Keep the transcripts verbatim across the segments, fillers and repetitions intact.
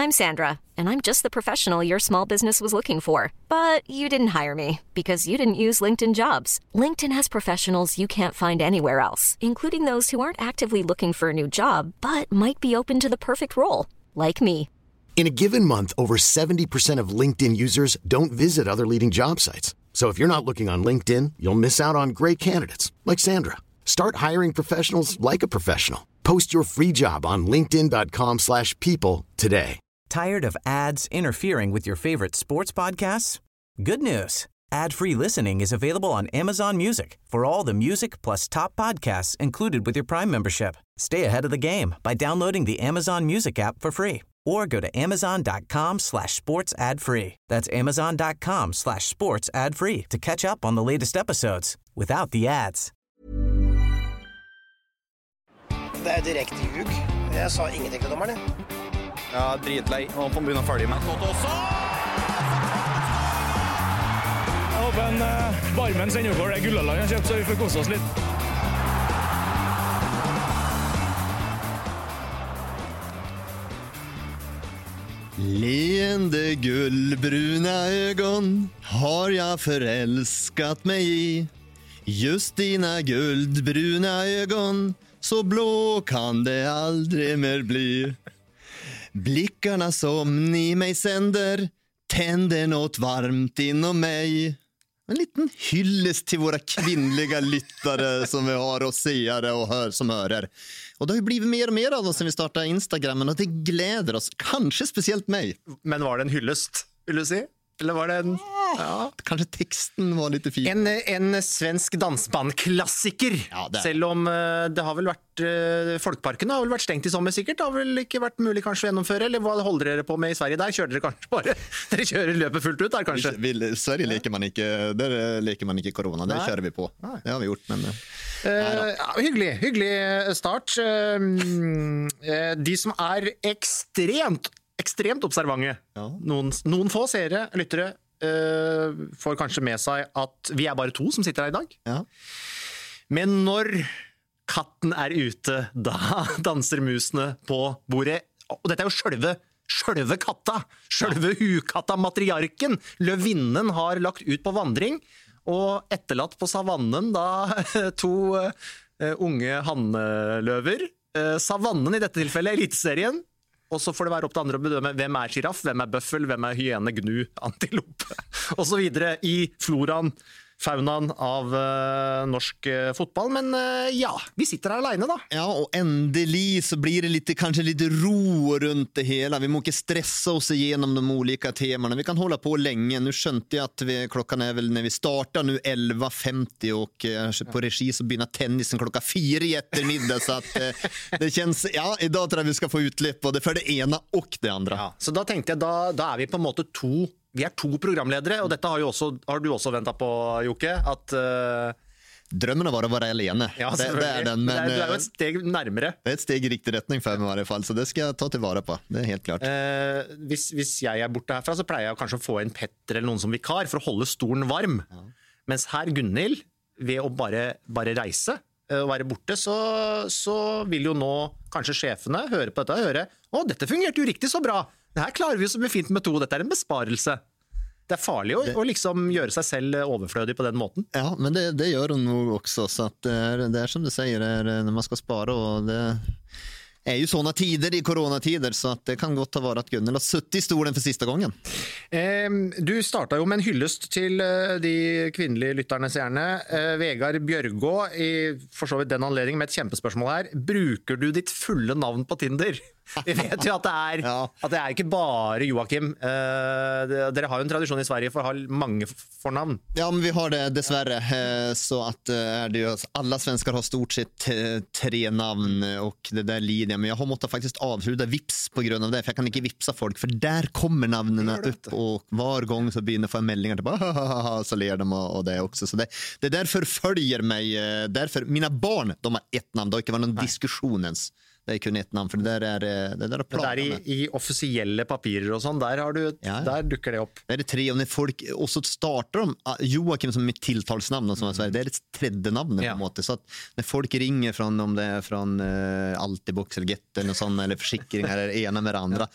I'm Sandra, and I'm just the professional your small business was looking for. But you didn't hire me because you didn't use LinkedIn Jobs. LinkedIn has professionals you can't find anywhere else, including those who aren't actively looking for a new job, but might be open to the perfect role, like me. In a given month, over seventy percent of LinkedIn users don't visit other leading job sites. So if you're not looking on LinkedIn, you'll miss out on great candidates like Sandra. Start hiring professionals like a professional. Post your free job on linkedin.com slash people today. Tired of ads interfering with your favorite sports podcasts? Good news. Ad-free listening is available on Amazon Music for all the music plus top podcasts included with your Prime membership. Stay ahead of the game by downloading the Amazon Music app for free or go to amazon.com slash sports ad free. That's amazon.com slash sports ad free to catch up on the latest episodes without the ads. Det er direkte ljug. Jeg sa ingenting til dommeren. Ja, dritlei. Nå får man begynne å følge med. Godt også! Jeg håper en uh, barmen sender over det gullalland jeg har kjøpt, så vi får kose oss litt. Leende gullbruna ögon har jag förälskat mig i. Just dina guldbruna ögon, så blå kan det aldrig mer bli. Blickarna som ni mig sänder tänder något varmt inom mig. En liten hyllest till våra kvinnliga lyttare som vi har och seare och hör som hörer. Och det har ju blivit mer och mer av oss sen vi startade Instagrammen och det gläder oss, kanske speciellt mig. Men var det en hyllest, vill du si? Eller var det en... Ja, kanskje teksten var litt fin. En, en svensk dansbandklassiker. Ja, det. Selv om uh, det har vel vært uh, Folkparken har vel vært stengt i sommer sikkert. Det har vel ikke vært mulig kanskje å gjennomføre. Eller hva holder dere på med i Sverige der? Kjører dere kanskje bare? Dere kjører løpet fullt ut der kanskje? Vi, vi, Sverige leker man ikke, der leker man ikke korona. Det kjører vi på. Nei. Det har vi gjort, men... Uh, ja, hyggelig, hyggelig start. Uh, de som er ekstremt, ekstremt observante, ja. noen, noen få seere, lyttere, Uh, får kanskje med seg at vi er bare to som sitter her i dag. Ja. Men når katten er ute, da danser musene på bordet. Og dette er jo sjølve, sjølve katta, sjølve hukatta, matriarken. Løvinnen har lagt ut på vandring, og etterlatt på savannen da to uh, unge hanneløver. Uh, savannen i dette tilfellet, eliteserien. Og så får det være opp til andre å bedømme hvem er giraff, hvem er bøffel, hvem er hyene, gnu, antilope, og så videre i floraen, faunaen av uh, norsk uh, fotball. Men uh, ja, vi sitter her alene da. Ja, og endelig så blir det lite, kanskje litt ro rundt det hele. Vi må ikke stresse oss gjennom de olika temana. Vi kan holde på lenge. Nu skjønte jeg at vi, klockan er vel når vi starter nu elva femti og uh, på regi så begynner tennisen klokka fire i ettermiddag. Så at uh, det kjennes, ja, i dag tror jeg vi skal få utløp på det for det ene og det andre. Ja, så da tenkte jeg, da, da er vi på en måte to Vi er to programledere, og dette har, jo også, har du også ventet på, Jokke, at... Uh... Drømmen var å være alene. Ja, det, det er den, men... Det er, det er jo et steg nærmere. Det er et steg i riktig retning for meg i hvert fall, så det skal jeg ta til vare på. Det er helt klart. Uh, hvis, hvis jeg er borte herfra, så pleier jeg kanskje å få en Petter eller noen som vikar for å holde stolen varm. Ja. Mens her Gunnhild, ved å bare, bare reise og være borte, så, så vil jo nå kanskje sjefene høre på dette og høre «Å, dette fungerte jo riktig så bra! Det her klarer vi som en fint metode, dette er en besparelse». Det er farlig å, det... å liksom gjøre seg selv overflødig på den måten. Ja, men det, det gjør hun nog også, så at det, er, det er som du sier, det er, når man skal spare, og det er jo sånne tider i koronatider, så at det kan godt ha vært at Gunnhild har suttet i stolen for siste gangen. Eh, du startet jo med en hyllest til uh, de kvinnelige lytternes hjerne. Eh, Vegard Bjørgå, i for så vidt den anledning med et kjempespørsmål her. Bruker du ditt fulle navn på Tinder? Vi vet jo at det er, ja. At det er ikke bare Joakim. Uh, det, dere har jo en tradisjon i Sverige for å ha mange fornavn. Ja, men vi har det dessverre. Uh, så at uh, det jo, alla svenskar har stort sett uh, tre navn, og det der lider jeg. Men jeg har måttet faktisk avslutte Vips på grunn av det, for jeg kan ikke vipsa folk, for der kommer navnene opp, og hver gang så begynner jeg få meldinger tilbake, så ler de og, og det også. Så det, det der forfølger meg. Uh, derfor, mine barn, de har ett navn, det har ikke vært noen diskusjon ens. Det er kun ett navn, for det der er, det der er planene. Det er i, i offisielle papirer og sånn, der, har du, ja, ja. Der dukker det opp. Det er det tre, og når folk også starter de, Joakim som mitt tiltalsnavn, som er Sverige, det er et tredje navn på en måte, så at når folk ringer från, om det er fra uh, Altibox eller Get eller noe sånt, eller forsikringer eller ena med det andre,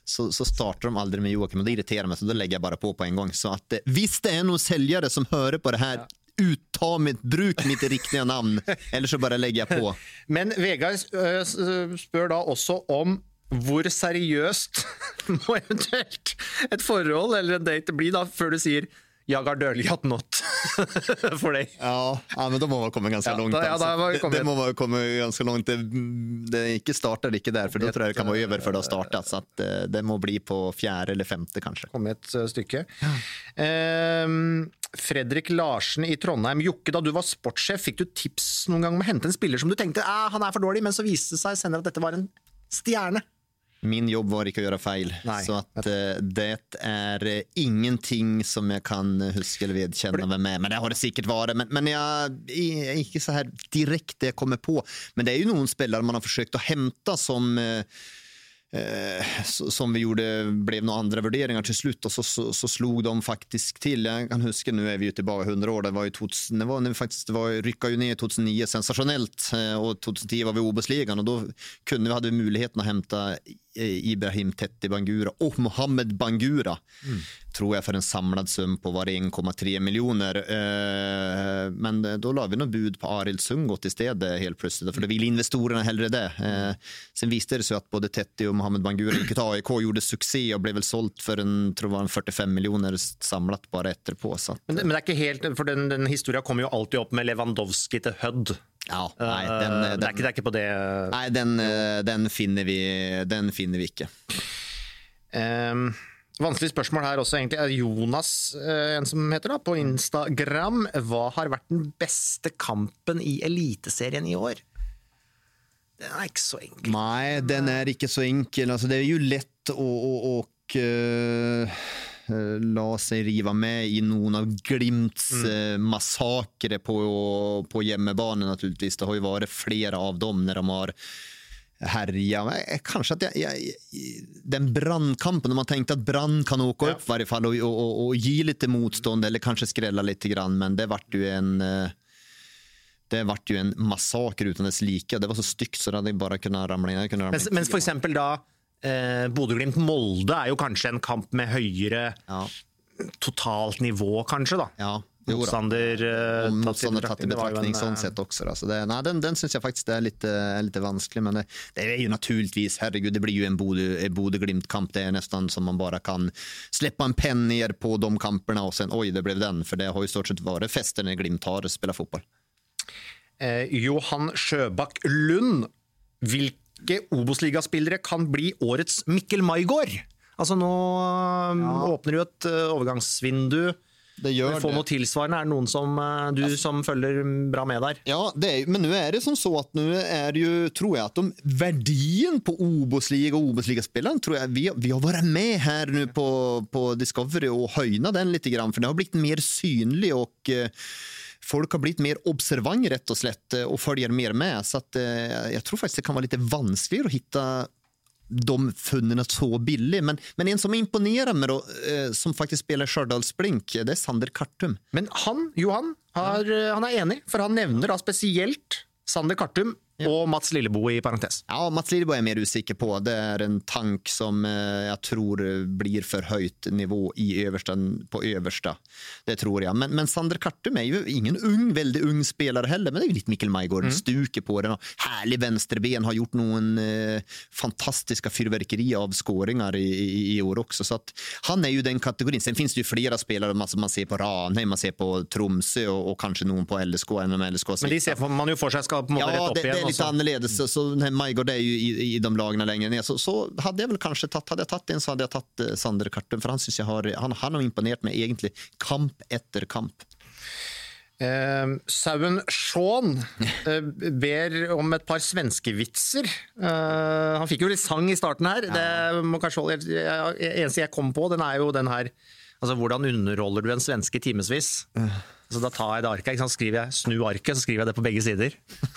så, så startar de aldrig med Joakim, och det irriterar mig, så då lägger jag bara på på en gång. Så att, visst det är någon säljare som hör på det här, uttag mitt, bruk mitt riktiga namn, eller så bara lägger jag på. Men Vegard spør da også om hvor seriøst må eventuelt et forhold eller en date bli da, før du sier jag har dörligt något för dig. Ja, ja, men då må man komma ganska ja, långt. Da, ja, da var det, det må man komma ganska långt. Det, det inte startar inte där, för då tror jag det kan vara över för det har startat. Så att det, det må bli på fjärde eller femte kanske. Kom ett uh, stycke. Ja. Um, Fredrik Larsen i Trondheim. Jokke, da du var sportschef, fikk du tips noen gang om å hente en spiller som du tenkte, ah, han er for dårlig, men så viste det seg senere at dette var en stjerne? Min jobb var inte att göra fel. Nej, så att uh, det är uh, ingenting som jag kan huska eller vedkänna mig med. Men det har det säkert varit. Men, men jag är inte så här direkt det jag kommer på. Men det är ju någon spelare man har försökt att hämta som... Uh, Eh, som vi gjorde blev några andra värderingar till slut, och så, så, så slog de faktiskt till. Jag kan huska, nu är vi ju tillbaka hundra år, det var ju tusen, det var när vi faktiskt det var, ryckade ju ner tjugohundranio sensationellt, eh, och tjugohundratio var vi i O-bossligan, och då kunde vi hade vi möjligheten att hämta Ibrahim Tetti Bangura och Mohamed Bangura, mm. tror jag, för en samlad sum på var en komma tre miljoner. Eh, men då la vi nog bud på Arild Sundgård istället helt plötsligt, för då ville investorerna hellre det. Eh, sen visste det så att både Tetti och Mohamed Bangura gick till A I K, gjorde succé och blev väl sålt för en, tror jag, en fyrtiofem miljoner samlat bara efterpå. Så att, men, men det är inte helt, för den, den historien kommer ju alltid upp med Lewandowski till Hödd. Ja, nej, den, den, det, er ikke, det er ikke på det. Nej, den, den finner vi, den finner vi ikke. Um, vanskelig spørsmål her også egentlig er Jonas, uh, en som heter da, på Instagram. Hva har vært den beste kampen i Eliteserien i år? Den er ikke så enkel. Nej, den är inte så enkel. Alltså, det är ju lätt att och, och, uh... la sig riva med i någon av Glimts mm. massakrer på, på hjemmebanen naturligtvis. Det har ju varit flera av dem när de har härja. Kanske att jag, jag, den brandkampen, när man tänkte att brand kan åka ja. upp i varje fall och, och, och, och ge lite motstånd eller kanske skrälla lite grann, men det vart ju en det vart ju en massaker utan dess lika. Det var så stygt så det hade bara kunnat ramla in. Kunnat ramla in. Men, men för exempel då Eh, Bodø-Glimt Molde er jo kanskje en kamp med høyere ja. totalt nivå, kanskje da. Ja, motstander eh, motstander tatt i betraktning sånn sett också. Alltså det, nej, den, den syns jag faktiskt är lite, är lite vanskelig, men det, det är ju naturligtvis, herregud, det blir ju en Bodø-Glimt-kamp. Det är nästan som man bara kan släppa en penn ner på de kamperna och sen, oj, det blev den, för det har ju stort sett varit festen när Glimt har spelat fotboll. Eh, Johan Sjøbakk Lund, vilken Obos-ligaspillere kan bli årets Mikkel Maigård? Altså nå ja. åpner jo et overgangsvindu. Det gör det. Få noe tilsvarende. Er det noen som du ja. som følger bra med der? Ja, det är, men nu är det som så att nu är det ju, tror jag, att de värdien på Obos-liga och Obos-ligaspelaren, tror jag, vi, vi har varit med här nu på, på Discovery och höjna den lite grann, för det har blivit mer synlig och eh, folk har blivit mer observant rätt och slätt och följer mer med, så att, eh, jag tror faktiskt det kan vara lite vanskligare att hitta de funnen så billig, men, men en som imponerar mig då, eh, som faktiskt spelar Stjørdals-Blink, det är Sander Kartum. Men han, Johan, har, ja. han är enig, för han nämner da speciellt Sander Kartum ja. och Mats Lillebo i parentes. Ja, Mats Lillebo är jag mer usikker på. Det är en tank som eh, jag tror blir för höjt nivå i översta, på översta. Det tror jag. Men, men Sander Kartum är ju ingen ung, väldigt ung spelare heller, men det är ju lite Mikkel Maigård, mm. stuke på den. Härlig vänsterben, har gjort någon eh, fantastiska fyrverkeri av skåringar i, i, i år också. Så att han är ju den kategorin. Sen finns det ju flera spelare, man, man ser på Ranheim, man ser på Tromsø och, och kanske någon på L S K. L S K men de ser man ju för sig ska på något ja, rätt upp det, igen. Det är lite annorledes, så, så Maigård är ju i, i de lagna längre ner, så, så hade jag väl kanske tatt, hade jag tagit en så hade jag tagit eh, Sander Kartum, för han syns jag har, han, han har imponerat mig egentligen kamp efter kamp. Uh, Sauen Sean uh, ber om et par svenske vitser. Uh, han fikk jo litt sang i starten her. Ja. Det må kanskje holde, eneste jeg kom på, den er jo den her, altså hvordan underholder du en svenske timesvis? Uh. Så da tar jeg det arket, ikke sant? Skriver jeg snu arket, så skriver jeg det på begge sider.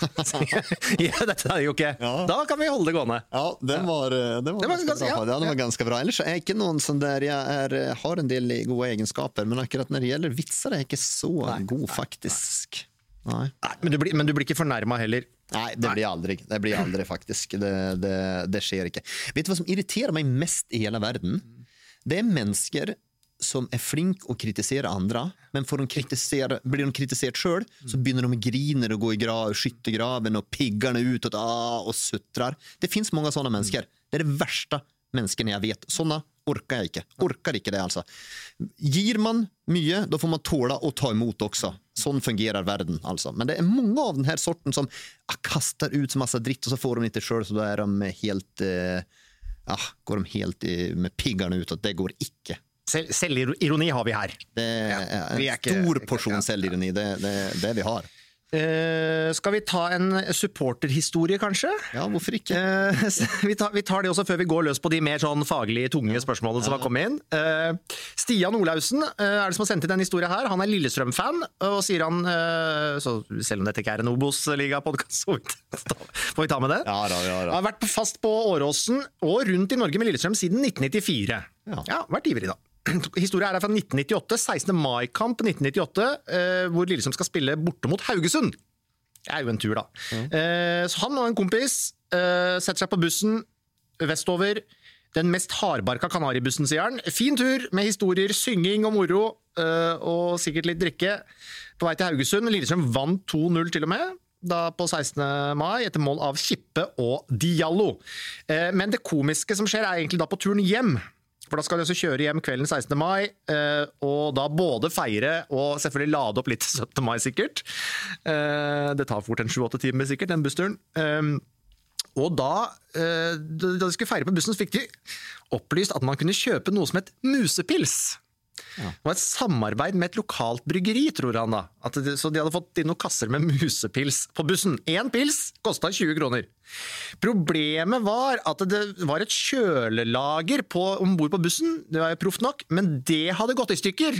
Ja, dette er jo ikke. Ja. Da kan vi holde det gående. Ja, den var, den var, det var ganska, ganska bra. Ja, den var ja. ganska bra. Ellers er ikke noen som der jeg er, har en del gode egenskaper, men akkurat når det gjelder vitser er jeg ikke så Nei. god faktisk. Nei. Nei, men, du blir, men du blir ikke fornærmet heller. Nei, det blir aldri, det blir aldri faktisk. Det, det, det skjer ikke. Vet du hva som irriterer meg mest i hele verden? Det er mennesker som er flink å kritisere andre, men får de kritisere, blir de kritisert selv, så begynner de å grine og gå i grav, skyttegraven og piggarna ut og, ah, og suttrar. Det finns många sånne mennesker. Det er det verste menneskene jeg vet. Sånne orker jeg ikke. Orker ikke det, altså. Gir man mye, da får man tåle å ta imot også. Sånn fungerer verden, altså. Men det er mange av den her sorten som ah, kaster ut så masse dritt, og så får de ikke selv, så da er de helt, eh, ah, går de helt i, med piggarna ut, og det går ikke. Selv, selvironi har vi her. Det er Ja, en vi er ikke- stor porsjon selvironi, det er det, det vi har. Eh, skal vi ta en supporterhistorie, kanskje? Ja, hvorfor ikke? Eh, vi, tar, vi tar det også før vi går løs på de mer sånn faglige, tunge spørsmålene som har kommet inn. Eh, Stian Olausen eh, er det som har sendt inn denne historien her. Han er Lillestrøm-fan, og sier han, eh, så selv om dette ikke er en Obos-liga-podcast, så får vi ta med det. Ja, da, ja, da. Har vært fast på Åråsen og rundt i Norge med Lillestrøm siden nitten nittifire. Ja. Ja, vært ivrig da. Historien er fra nitten nittiåtte, sekstende mai-kamp nitten nittiåtte, eh, hvor Lillestrøm skal spille borte mot Haugesund. Det er jo en tur da. Mm. Eh, så han og en kompis eh, setter seg på bussen vestover, den mest hardbarka Kanaribussen, sier han. Fin tur med historier, synging og moro, eh, og sikkert litt drikke. På vei til Haugesund, Lillestrøm vant to null til og med, da på sekstende mai, etter mål av Kippe og Diallo. Eh, men det komiske som skjer er egentlig da på turen hjem. For da skal de også kjøre hjem kvelden sekstende mai, eh, og da både feire og selvfølgelig lade opp litt syttende mai sikkert. Eh, det tar fort en sju-åtte timer sikkert, den bussturen. Eh, og da, eh, da de skulle feire på bussen, så fikk de opplyst at man kunne kjøpe noe som het musepils. Ja. Det var et samarbeid med et lokalt bryggeri, tror han da. At det, så de hadde fått inn noen kasser med musepils på bussen. En pils kostet tjue kroner. Problemet var at det var et kjølelager på, ombord på bussen, det var proft nok, men det hadde gått i stykker.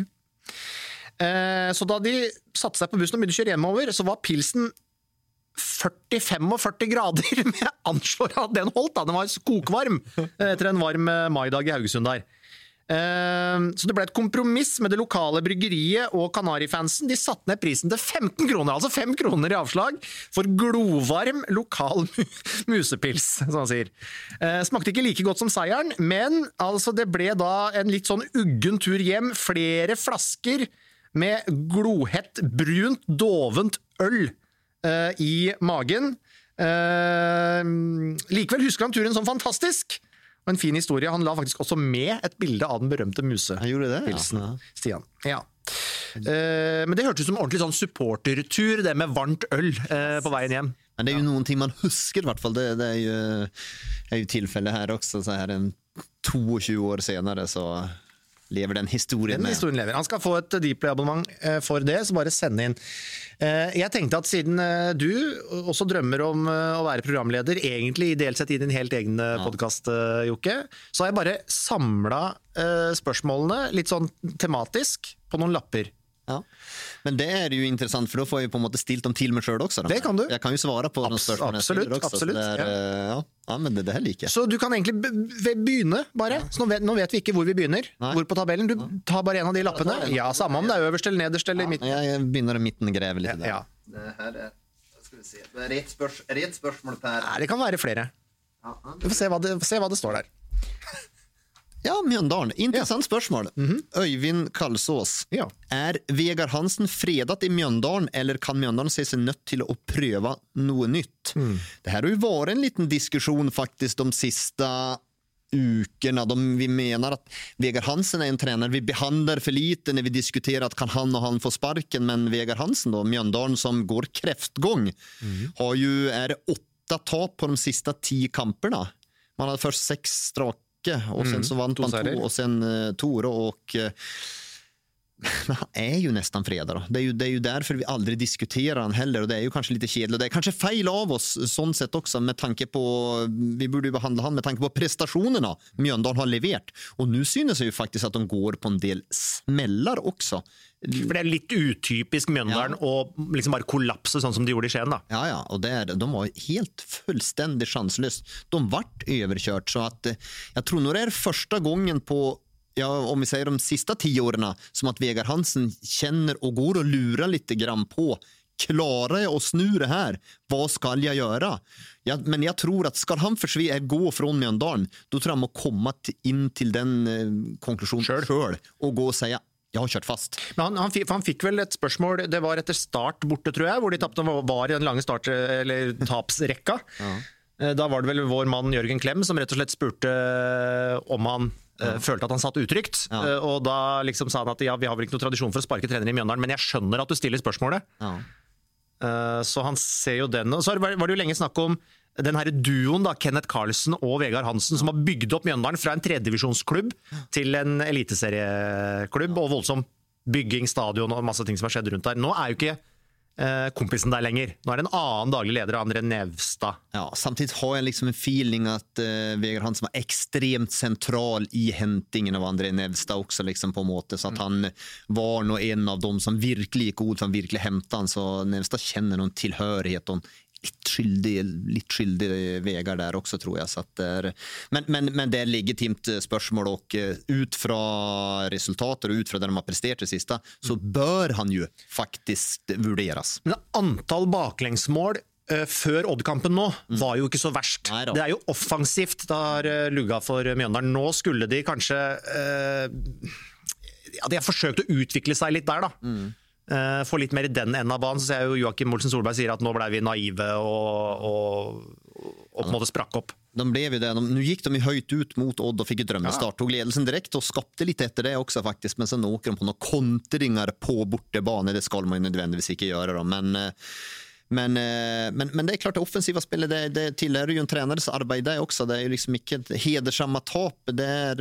Eh, så da de satte seg på bussen og begynte å kjøre hjemover, så var pilsen førti til femogførti grader, men jeg anslår at den holdt da, den var kokvarm etter en varm maidag i Haugesund der. Så det ble et kompromiss med det lokale bryggeriet og Kanarifansen. De satte ned prisen til femten kroner, altså fem kroner i avslag for glovarm lokal musepils, som han sier. Smakte ikke like godt som seieren, men altså det ble da en litt sånn uggen tur hjem, flere flasker med glohett, brunt, dovent øl uh, i magen. Uh, likevel husker han turen som fantastisk. Og en fin historie. Han la faktisk også med et bilde av den berømte musepilsen. Ja. Stian. Ja. Uh, men det hørtes ut som en ordentlig sånn supportertur, det med varmt øl uh, på veien hjem. Men det er jo noen ting man husker i hvert fall. Det, det er jo, er jo tilfellet her også. Så her en tjueto år senere så lever den historien den med. Historien lever. Han skal få et Dplay-abonnement for det, så bare send inn. Jeg tenkte at siden du også drømmer om å være programleder, egentlig ideelt sett i din helt egen ja. podcast, Jokke, så har jeg bare samlet spørsmålene litt sånn tematisk på noen lapper. Ja. Men det er jo interessant, for da får jeg på en måte stilt dem til meg selv også. Da. Det kan du. Jeg kan jo svare på Abs- de spørsmålene absolutt, også, absolutt, er, ja. ja. Ja, men det, det her liker jeg. Så du kan egentlig be- begynne bare. Så nå vet, nå vet vi ikke hvor vi begynner. Nei. Hvor på tabellen. Du tar bare en av de lappene. Ja, samme om det er øverst eller nederst eller Ja, midten. jeg begynner i midten og grever litt der. Ja. Det her er, skal vi se, det er et, spørs, er et spørsmål per. Nei, det kan være flere. Vi får se hva det, se hva det står der. Ja, Mjøndalen. Interessant spørsmål. Mhm. Øyvind Kalsås. Ja. Er Vegard Hansen fredet i Mjøndalen, eller kan Mjøndalen se seg nødt til å prøve noe nytt? Mm. Det her har jo vært en liten diskusjon faktisk de siste ukene. De, vi mener at Vegard Hansen er en trener vi behandler for lite når vi diskuterer at kan han og han få sparken, men Vegard Hansen då, Mjøndalen som går kreftgång, mm. har jo, er det åtta tap på de siste ti kamperna. Man hadde først seks strake och sen så vann man två och sen uh, Tore och uh, men han är ju nästan fredag då. Det är ju, det är ju därför vi aldrig diskuterar han heller, och det är ju kanske lite kedligt. Det är kanske fel av oss sånt sätt också med tanke på, vi borde ju behandla han med tanke på prestationerna Mjøndalen har levererat. Och nu synes det ju faktiskt att de går på en del smällar också. For det er litt utypisk Mjøndalen ja. Å liksom bare kollapse sånn som de gjorde i Skien da. Ja, ja, och det, de var helt fullständigt chanslöst. De vart överkört, så att jag tror nog det är första gången på, ja, om vi säger de sista tio åren, som att Vegard Hansen känner och går och lurar lite grann på klarar jag att snu det här? Vad ska jag göra? Jag, men jag tror att ska han försvinna, gå från Mjøndalen, då tror jag man komma till, in till den eh, konklusionen själv och gå och säga jag har kört fast. Men han, han, fikk, han fikk vel et spørsmål, det var etter start borte, tror jeg, hvor de tappte, var, var i den lange start, eller tapsrekka. Ja. Da var det vel vår mann Jørgen Klem som rett og slett spurte om han ja. uh, følte at han satt utrygt. Ja. Uh, og da liksom sa han at ja, vi har vel ikke noen tradisjon for å sparke trenere i Mjøndalen, men jeg skjønner at du stiller spørsmålet. Ja. Uh, så han ser jo den. Og så var det jo lenge snakk om den her duoen da, Kenneth Carlsen og Vegard Hansen, som har bygd opp Mjøndalen fra en tredjedivisjonsklubb til en eliteserieklubb, og voldsom bygging, stadion og masse ting som har skjedd rundt der. Nå er jo ikke eh, kompisen der lenger. Nå er det en annen daglig leder, André Nevstad. Ja, samtidig har jeg liksom en feeling at uh, Vegard Hansen var ekstremt sentral i hentingen av André Nevstad også, liksom på en måte, så at han var nå en av dem som virkelig gikk god, som virkelig hentet han, så Nevstad kjenner noen tilhørighet og litt skyldig, litt skyldig Vegard der også, tror jeg. Så at det er, men, men, men det er legitimt spørsmål, og ut fra resultater og ut fra det de har prestert det siste, så bør han jo faktisk vurderes. Men antall baklengsmål uh, før Odd-kampen nå var jo ikke så verst. Nei, det er jo offensivt, det har uh, lugget for Mjøndalen. Nå skulle de kanskje uh, ja, de har forsøkt å utvikle seg litt der da. Mm. Uh, få litt mer i den enden av banen, så ser jeg jo Joakim Olsen Solberg sier at nå ble vi naive og, og, og på en måte sprakk opp. De blev ju det. De, nu gick de ju höjt ut mot Odd och fick ett drömstart. Tog ledelsen direkt och skapte lite efter det också faktiskt. Men sen åker de på några kontringar på bortebane. Det ska man ju nödvändigtvis inte göra då. Men, men, men, men det är klart att offensiva spelet, det, det tillhör ju en tränares arbete också. Det är ju liksom inte ett hedersamma tap. Det är,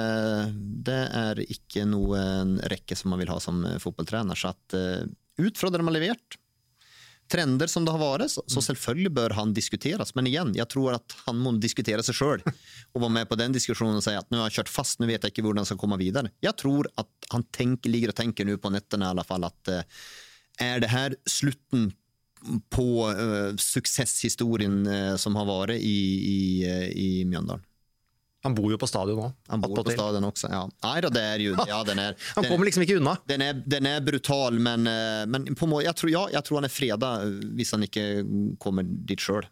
det är inte någon räcke som man vill ha som fotbollstränare. Så att ut från det de har levererat, trender som det har varit, så, så selvfølgelig bør han diskuteras. Men igen, jag tror att han må diskutera sig själv och vara med på den diskussionen och säga att nu har jag kört fast, nu vet jag inte hur han ska komma vidare. Jag tror att han tänker, ligger och tänker nu på nätterna i alla fall att eh, är det här slutten på eh, successhistorien eh, som har varit i, i, i Mjøndalen? Han bor jo på stadion nå. Han bor på stadion også, ja. Nei da, det er jo... Ja, den er, han kommer liksom ikke unna. Den er, den er brutal, men, men på må, jeg, tror, ja, jeg tror han er freda hvis han ikke kommer dit selv.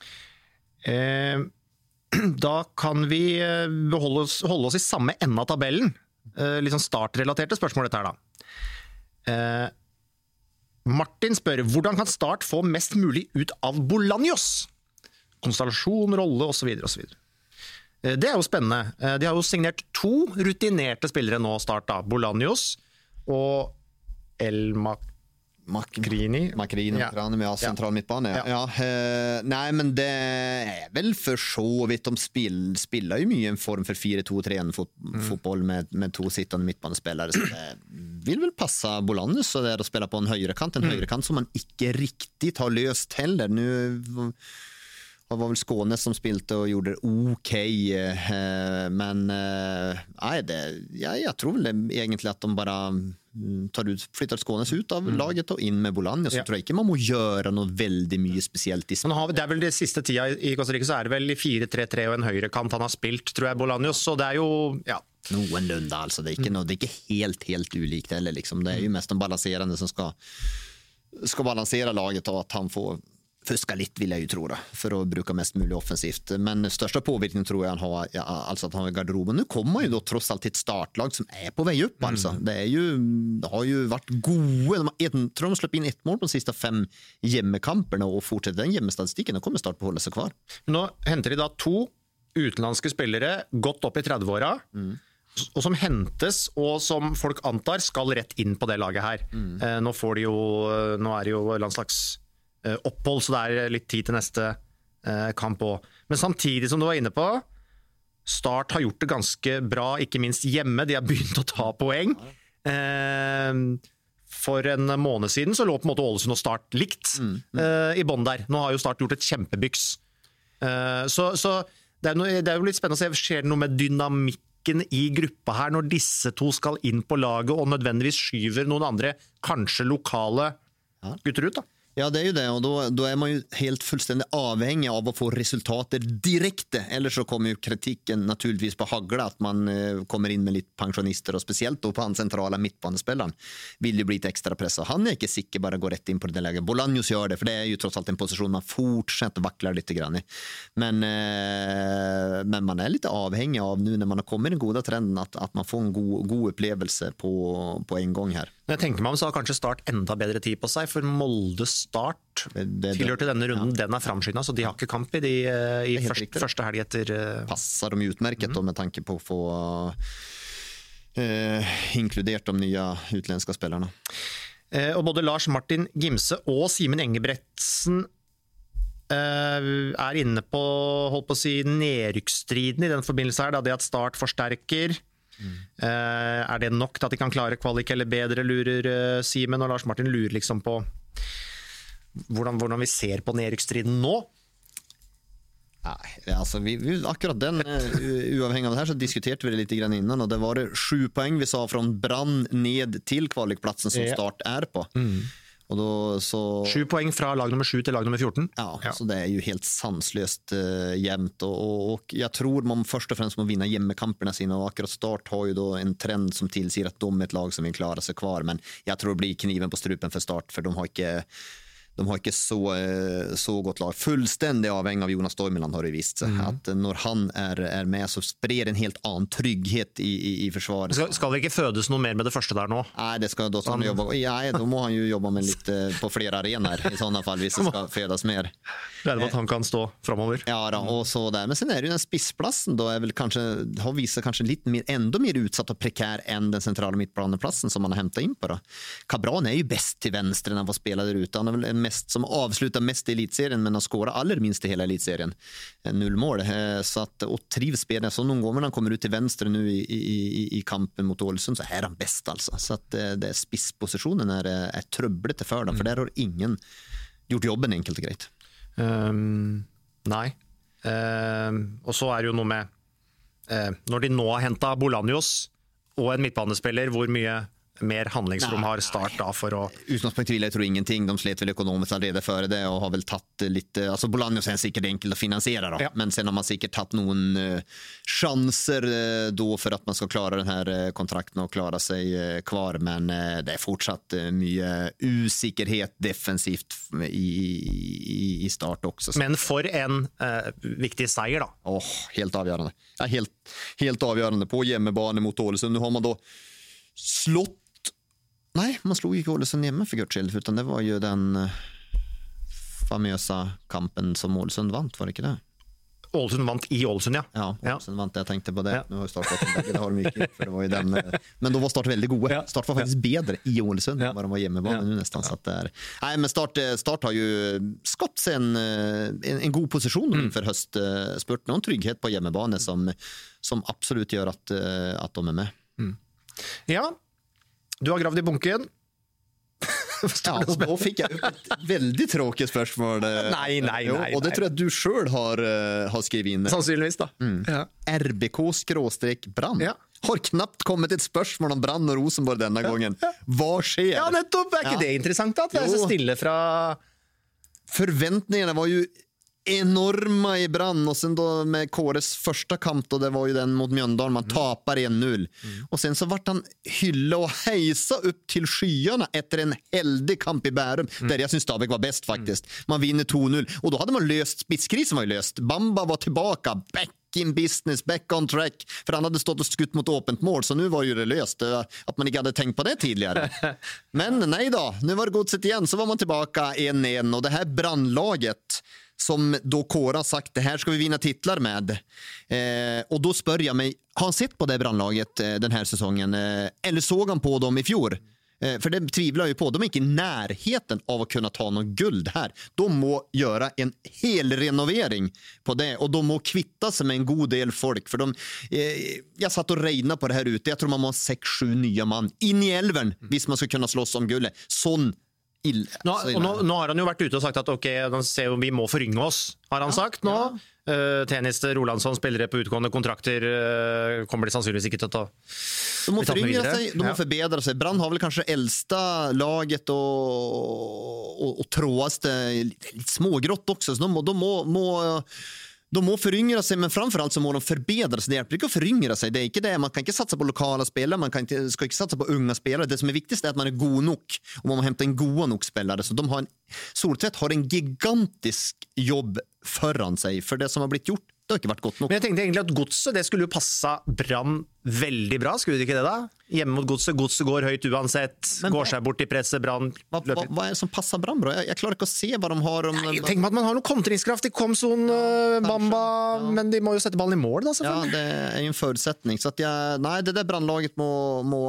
Eh, da kan vi beholde oss, holde oss i samme ende av tabellen. Eh, litt sånn startrelaterte spørsmål dette her da. Eh, Martin spør, hvordan kan Start få mest mulig ut av Bolaños? Konstellasjon, rolle, og så videre, og så videre. Det er jo spennende. De har jo signert to rutinerte spillere nå Start da. Bolaños og El Makrini. Makrini, ja. Med central midtbane. Ja. Ja. Uh, nei, men det er vel for så vidt. De spill, spiller jo mye en form for fire to tre en fot, mm. fotboll med, med to sittende midtbanespillere. Så det vil vel passe Bolaños så det er å spille på en høyrekant. En mm. høyrekant som man ikke riktig har løst heller. Nå... Det var väl Skåne som spilte och gjorde det okej. Okay. Men nej, det, ja, jag tror väl egentligen att de bara tar ut, flyttar Skånes ut av mm. laget och in med Bolaños. Så ja. Tror jag inte man må göra något väldigt mycket speciellt. I men har vi, det är väl det sista tida i Costa Rica så är det väl i fire tre tre och en högerkant han har spilt, tror jag, Bolaños. Så det är ju, ja. Noenlunda, alltså. Det är inte, mm. det är inte helt, helt ulikt heller. Liksom. Det är ju mest de balanserande som ska, ska balansera laget och att han får fuska litt, vil jeg jo tro da, for å bruke mest mulig offensivt. Men største påvirkning tror jeg han har, ja, altså at han har i garderoben. Nå kommer jo da tross alt et startlag som er på vei opp, altså. Det er jo, det har jo vært gode, de har, jeg tror de har sluppet inn ett mål på de siste fem hjemmekamperne, og fortsetter den hjemmestatistikken, og kommer Start på å holde seg kvar. Nå henter de da to utenlandske spillere, godt opp i tredve-åra, mm. og som hentes, og som folk antar skal rett inn på det laget her. Mm. Eh, nå får de jo, nå er det jo landslags opphold, så det er litt tid til neste eh, kamp også. Men samtidig som du var inne på, Start har gjort det ganske bra, ikke minst hjemme. De har begynt å ta poeng. Eh, for en måned siden så lå på en måte Ålesund og Start likt mm. eh, i bånd der. Nå har jo Start gjort et kjempebyks. Eh, så så det, er no, det er jo litt spennende å se, skjer det noe med dynamikken i gruppa her, når disse to skal inn på laget og nødvendigvis skyver noen andre, kanskje lokale gutter ut da? Ja, det är ju det, och då, då är man ju helt fullständigt avhängig av att få resultater direkt. Eller så kommer ju kritiken naturligtvis på hagla att man eh, kommer in med lite pensionister, och speciellt då på han centrala mittbanespelaren vill ju bli ett extra press, och han är inte sikker bara gå rätt in på det läget. Bolaños gör det, för det är ju trots allt en position man fortsätter vacklar lite grann i. Men, eh, men man är lite avhängig av nu när man har kommit i den goda trenden att, att man får en god, god upplevelse på, på en gång här. Jeg tenker meg om så har kanskje Start enda bedre tid på seg, for Molde Start Det- det- tilhørte denne runden, den er framskyndet, så de har ikke kamp i, de, i helt først, riktig. første helg etter... eh, Passar de utmärket då med tanke på att få eh, inkluderat de nya utländska spelarna. Eh, og både Lars Martin Gimse og Simen Engebretsen eh, er inne på, holdt på å si, nedrykksstriden i den forbindelse her, da, det at Start forsterker. Mm. Eh, er det nok til at de kan klare kvalik eller bedre, lurer eh, Simen, og Lars Martin lurer liksom på hvordan, hvordan vi ser på nedrykksstriden nå. Nej, alltså vi, vi, akkurat den, uh, uavhängig av det här så diskuterade vi det lite grann innan, och det var det sju poäng vi sa från Brann ned till kvalikplatsen som Ja. Start är på. Mm. Och då så... Sju poeng fra lag nummer sju til lag nummer fjorton. Ja, Ja. så det är ju helt sanslöst uh, jämnt, och, och, och jag tror man först och främst må vinna hjemmekamperna sina, och akkurat Start har ju då en trend som tillser att de är ett lag som vill klara sig kvar, men jag tror det blir kniven på strupen för Start, för de har inte De har ikke så, så godt lag. Fullstendig avhengig av Jonas Dormeland har det vist. Mm. At når han er, er med, så sprer en helt annen trygghet i, i, i forsvaret. Skal, skal det ikke fødes noe mer med det første der nå? Nej, det ska, då, ska han jobba, nej, då må han ju jobba med lite på flera arenor i sådana fall, hvis det skal födas mer. Det er det at han kan stå fremover. Ja, då, och så där. Men sen är det ju den spissplatsen då är väl kanske, har visat kanske lite mer, ändå mer utsatt och prekär än den centrala mittbaneplatsen som man har hämtat in på då. Cabran är ju bäst till vänster när han får spela där ute. Han är väl en mest som avslutar mest i elitserien, men har skårat allra minst i hela elitserien. Null mål. Så att, och trivs spelaren. Så någon gång när han kommer ut till vänster nu i, i, i kampen mot Ålesund så är han bäst alltså. Så att det, det spisspositionen är, är trubblete för dem, för där har ingen gjort jobben enkelt och grejt. Um, nei. Um, og så er det jo noe med uh, når de nå har hentet Bolaños og en midtbanespiller, hvor mye mer handlingsrom har Start da for å... Utgångspunkt jag tror ingenting. De slet väl ekonomiskt redan före det och har väl tagit lite, alltså Bolaños är säkert enkelt att finansiera då. Ja. Men sen har man säkert tagit någon uh, chanser uh, då för att man ska klara den här uh, kontrakten och klara sig uh, kvar, men uh, det är fortsatt uh, mycket usikkerhet defensivt i, i, i Start också. Men for en uh, viktig seier da. Åh, oh, helt avgörande. Ja, helt, helt avgörande på hjemmebane mot Ålesund. Nu har man då slått. Nej, man slog inte Ålesund hemma för Guds, utan det var ju den uh, famösa kampen som Ålesund vant, var det inte det? Ålesund vant i Ålesund, ja. Ja, Ålesund vant, jag tänkte på det. Ja. Nu har ju Start fått en bägge, det har de mycket, för det var ju den, uh, men då var Start väldigt goda. Ja. Start var faktiskt ja. bättre i Ålesund Ja. än vad de var hemmebana Ja. nu nästan. Ja. Så att det är... Nej, men Start, Start har ju skott sig en, en, en god position mm. inför höstspurten och en trygghet på hemmebane som, som absolut gör att, att de är med. Mm. Ja, du har gravd i bunken. Ja, och då fick jag upp ett väldigt tråkigt spørsmål. Nej, nej, jo, nej. Och det nej. tror jag att du själv har, har skrivit in. Sannsynligvis da. Mm. Ja. R B K-Brann. Ja. Har knappt kommit ett spørsmål om Brann och Rosenborg denna ja. gången. Vad sker? Ja, nettopp. Er ikke Ja. det interessant da? At det er Jo. så stille fra... Förväntningarna var ju enorma i Brann, och sen då med Kåres första kamp då, det var ju den mot Mjøndalen, man mm. tapar en noll mm. och sen så vart han hylla och hejsa upp till skyarna efter en heldig kamp i Bärum mm. där jag syns Stabæk var bäst faktiskt. Man vinner två noll och då hade man löst, spitskrisen var ju löst, Bamba var tillbaka, back in business, back on track, för han hade stått och skutt mot öppet mål, så nu var ju det löst att man inte hade tänkt på det tidigare. Men nej då, nu var det godset igen, så var man tillbaka en en, och det här Brannlaget som då Kåre har sagt, det här ska vi vinna titlar med. Eh, och då spör jag mig, har han sett på det Brannlaget eh, den här säsongen? Eh, eller såg han på dem i fjol? Eh, för det tvivlar jag ju på. De är inte i närheten av att kunna ta någon guld här. De må göra en hel renovering på det. Och de må kvitta sig med en god del folk. För de, eh, jag satt och regnade på det här ute. Jag tror man må ha sex, sju nya man in i älven, hvis man ska kunna slåss om guldet. Sån Ille. Nå, og nå, nå har han jo vært ute og sagt at ok, ser, vi må forynge oss, har han ja, sagt nå. Ja. Uh, tennis Rolandsson, spillere på utgående kontrakter, uh, kommer de sannsynligvis ikke til å ta. De må föryngra sig, de må ja. förbättra sig. Brann har väl kanske äldsta laget och, och, och tråaste, lite smågrått också, så de, må, de må, må De må föryngra sig, men framförallt så må de förbättra sig. Det hjälper inte att föryngra sig. Det är inte det. Man kan inte satsa på lokala spelare, man kan inte, ska inte satsa på unga spelare. Det som är viktigast är att man är god nog, och man må hämta en goda nog spelare. Så de har en, Soltvedt har en gigantisk jobb föran sig, för det som har blivit gjort, det har ikke vært godt nok. Men jeg tenkte egentlig at Godset, det skulle jo passe Brann veldig bra, skulle det ikke det da? Hjemme mot Godset, Godset går høyt uansett, men går seg bort i presset, Brann hva, hva, hva er det som passer Brann bra? Jeg, jeg klarer ikke å se hva de har om... Nei, tenk meg at man har noe kontringskraft i Komson, uh, Bamba, ja. Men de må jo sette ballen i mål da, selvfølgelig. Ja, det er jo en forutsetning. Så at jeg, nei, det der Brannlaget må... må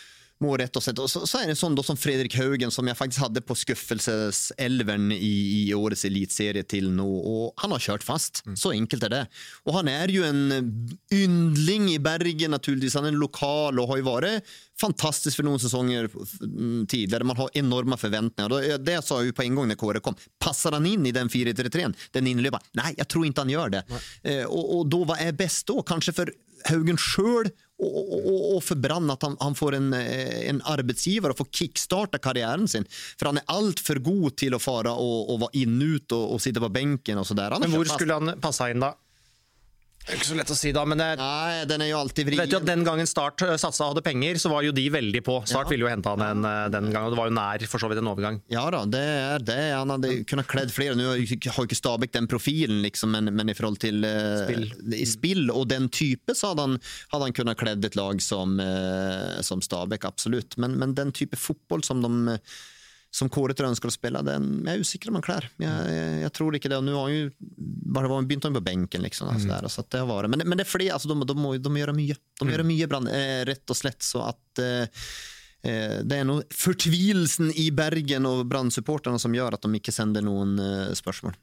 må rett og slett. Og så, så er det sånn då som Fredrik Haugen, som jeg faktisk hadde på skuffelseselveren i, i årets elitserie til nå, og han har kjørt fast. Mm. Så enkelt er det. Og han er jo en yndling i Bergen naturligvis. Han er en lokal og har jo vært fantastisk for noen sesonger tidligere. Man har enorma forventninger. Det sa jeg jo på en gang når Kåre kom. Passar han inn i den fire tre tre? Den innløper? Nei, jeg tror ikke han gjør det. Eh, og, og då, hva er best då? Kanskje for Haugen sjøl og, og, og for Brann at han, han får en, en arbeidsgiver og får kickstarta karrieren sin. For han er alt for god til å fara og, og være innut og, og sitte på benken og så der. Men hvor skulle han passe inn da? Det er ikke så lett å si da, men det, nei, den er jo alltid vrien. Vet du at den gangen Start satsa og hadde penger, så var jo de veldig på. Start ja. ville jo hente han en, den gangen, og det var jo nær for så vidt en overgang. Ja da, det er det. Han hadde kunnet kledd flere. Nå har jo ikke Stabæk den profilen, liksom, men, men i forhold til uh, spill. I spill og den type, så hadde han, hadde han kunnet kledd et lag som, uh, som Stabæk, absolutt. Men, men den type fotball som de... som Kåre tror ønsker å spille, den jeg er usikker om han klær. Jeg, jeg, jeg tror ikke det, og nå har han jo bare begynt han på benken, liksom, altså der, så det har vært. Men, men det er fordi, altså, de, de, må, de må gjøre mye. De må gjøre mye, Brann, eh, rett og slett, så at eh, det er noe fortvilelsen i Bergen og Brann-supporterne som gjør at de ikke sender noen eh, spørsmål.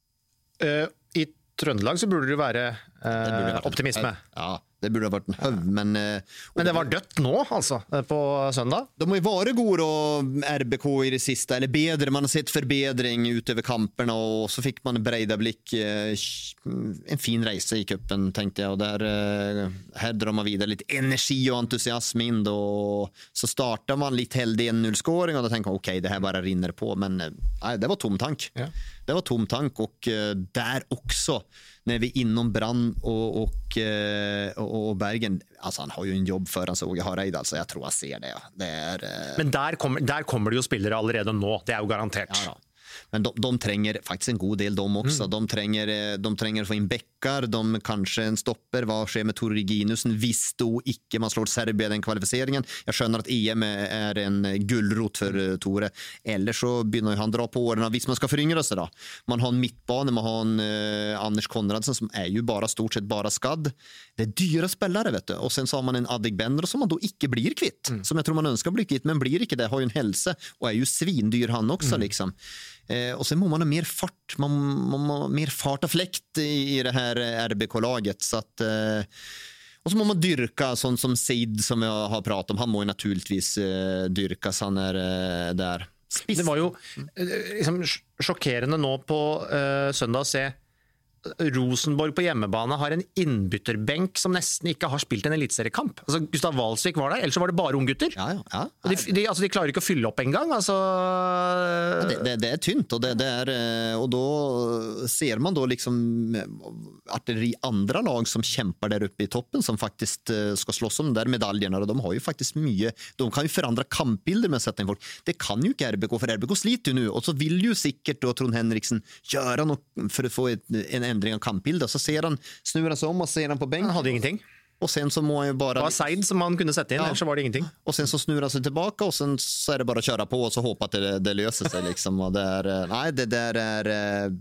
Uh, I Trøndelag så burde det jo være uh, optimisme. Ja, det burde ha vært en høv, men... Men det var dødt nå, altså, på søndag? De har jo vært gode og R B K i det siste, eller bedre, man har sett forbedring utover kampene, og så fikk man Breidablikk, en fin reise i kuppen, tenkte jeg, og der her drar man videre litt energi og entusiasme inn, og så starter man litt heldig en nullskåring, og da tenker man, ok, det her bare rinner på, men nei, det var tom tank. Ja. Det var tom tank, og der også, när vi inom Brann och, och, och, och Bergen, alltså han har ju en jobb för han såg jag har Reid, alltså jag tror jag ser det. Det är, men där kommer, där kommer det ju spelare allerede nå, det är ju garanterat. Ja, ja. Men de, de trenger faktisk en god del de også. Mm. De, trenger, de trenger å få inn bekkar, de kanskje en stopper. Hva skjer med Tore Reginussen? Hvis då ikke man slår Serbia den kvalifiseringen. Jeg skjønner at E M er en gullrot for Tore. Eller så begynner han dra på årene hvis man skal forringre seg da. Man har en midtbane, man har en uh, Anders Konradsen som er jo bare stort sett bare skadd. Det er dyre spillere, vet du. Og sen så har man en Adegbenro som man da ikke blir kvitt. Mm. Som jeg tror man ønsker å bli kvitt, men blir ikke det. Har jo en helse, og er jo svindyr han også, mm. liksom. Eh, och sen må man ha mer fart, man, man må ha mer fart och fläkt i, i det här R B K-laget, så att eh, och så må man dyrka sånt som Seid som jag har pratat om, han må ju naturligtvis eh, dyrkas, han är eh, där. Spiss. Det var jo liksom sjokkerende nå på eh, søndag å se Rosenborg på hjemmebane har en innbytterbenk som nesten ikke har spilt en elitseriekamp. Altså, Gustav Valsvik var der, ellers så var det bare unggutter. Ja, ja, ja. De, de, altså, de klarer ikke å fylle opp en gang. Altså... Ja, det, det, det er tynt, og, det, det er, og da ser man da liksom artilleri andra lag som kjemper der oppe i toppen, som faktisk skal slåss om der medaljerna, og de har jo faktisk mye, de kan jo forandre kampbilder med å sette inn folk. Det kan jo ikke R B K, for R B K sliter jo nå, og så vil jo sikkert da Trond Henriksen gjøre noe for å få et, en endring av kampbildet, så ser han, snur han seg om og ser han på benk. Han hadde ingenting. Og sen så må han jo bare... Det var Seid som han kunne sette inn, ja. Ellers så var det ingenting. Og sen så snur han seg tilbake, og sen så er det bare å kjøre på, og så håpe at det, det løser seg, liksom. Og det er, nei, det der er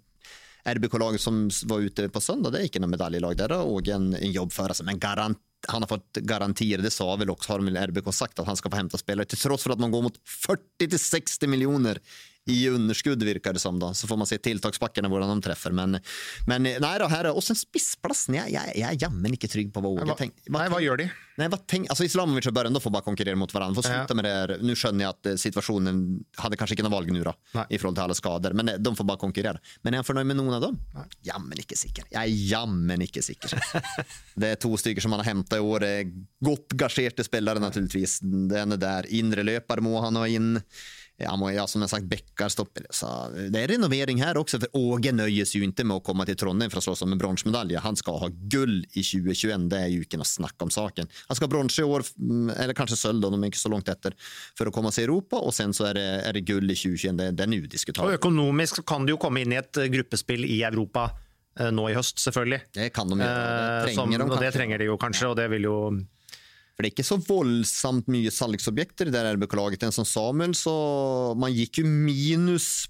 R B K-laget som var ute på søndag, det er ikke noen medaljelag der, og en, en jobb for seg, men garant han har fått garantier, det sa väl också, har de R B K sagt att han ska få hämta spelare till trots för att man går mot fyrtio till sextio miljoner i underskudd virker det som då. Så får man se tilltagsbackarna hvordan de träffar. Men, men nej då, här, och sen spissplassen, jag, jag, jag är jammen inte trygg på vad Åge tänker. Nej, vad gör de? Nej, vad tänk, alltså Islamovic och början då får bara konkurrera mot varandra. Får sluta ja. med det här. Nu skönner jag att situationen hade kanske inte någon valg nu då, i förhållande till alla skador. Men de får bara konkurrera. Men är han förnöjd med någon av dem? Nej. Jammen inte sikker. Jag är jammen inte sikker. Det är två stycken som man har hämtat i år. Gott gagerte spelare naturligtvis. Den är där. Inre löpare må han ha in. Ja, ja, som jag sagt, Bäckar stoppar det. Så det är renovering här också, för Åge nöjer sig ju inte med att komma till Trondheim för att slåss om en bronsmedalj. Han ska ha guld i tjugo tjugoett, det är ju inte något snack om saken. Han ska ha brons i år, eller kanske söljd då, de är inte så långt efter, för att komma till Europa, och sen så är det, är det guld i tjugo tjugoett, det, det är nu diskutabelt. Och ekonomiskt kan du ju komma in i ett gruppespill i Europa eh, nå i höst, selvfølgelig. Det kan de göra, det tränger Som, de och kanske. det tränger de ju kanske, och det vill ju... För det är inte så våldsamt mye salgsobjekter i det där R B K-laget. En som Samuel, så man gick ju minus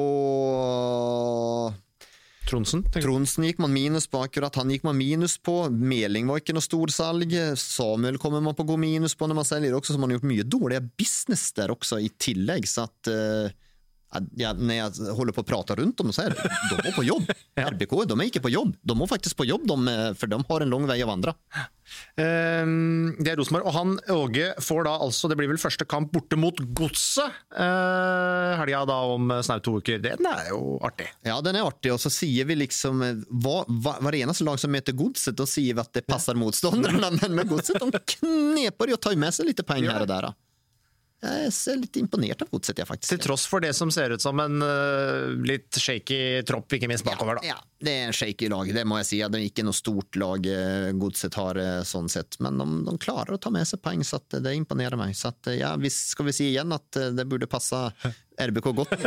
på... Tronsen? Tronsen gick man minus på akkurat. Han gick man minus på. Meling var inte någon stor salg. Samuel kommer man på gå minus på när man säljer också. Så man har gjort mycket dåliga business där också i tillägg. Så att... Eh, ja, när jag håller på att prata runt om så här, de var på jobb. Ja. R B K, de är inte på jobb. De var faktiskt på jobb, de, för de har en lång väg att vandra. Um, det är Rosenborg, och han Åge får da altså, det blir vel første kamp borte mot Godset uh, helga da om snart to uker. Den er jo artig. Ja, den är artig, och så säger vi liksom vad, vad, vad enaste lag som möter Godset, då säger vi att det passar motståndarna, men med Godset de knepar ju att ta med sig lite poäng här och där då. Jag är lite imponert av Godset, jag faktiskt. Till tross för det som ser ut som en uh, lite shaky tropp, ikke minst bakover da. Ja, ja, det är en shaky lag, det må jag säga. Det är inte något stort lag Godset har uh, sånt sett, men de, de klarar att ta med sig poäng, så att det imponerar mig. Så att, ja, vi ska vi se igen att uh, det borde passa R B K gott. uh,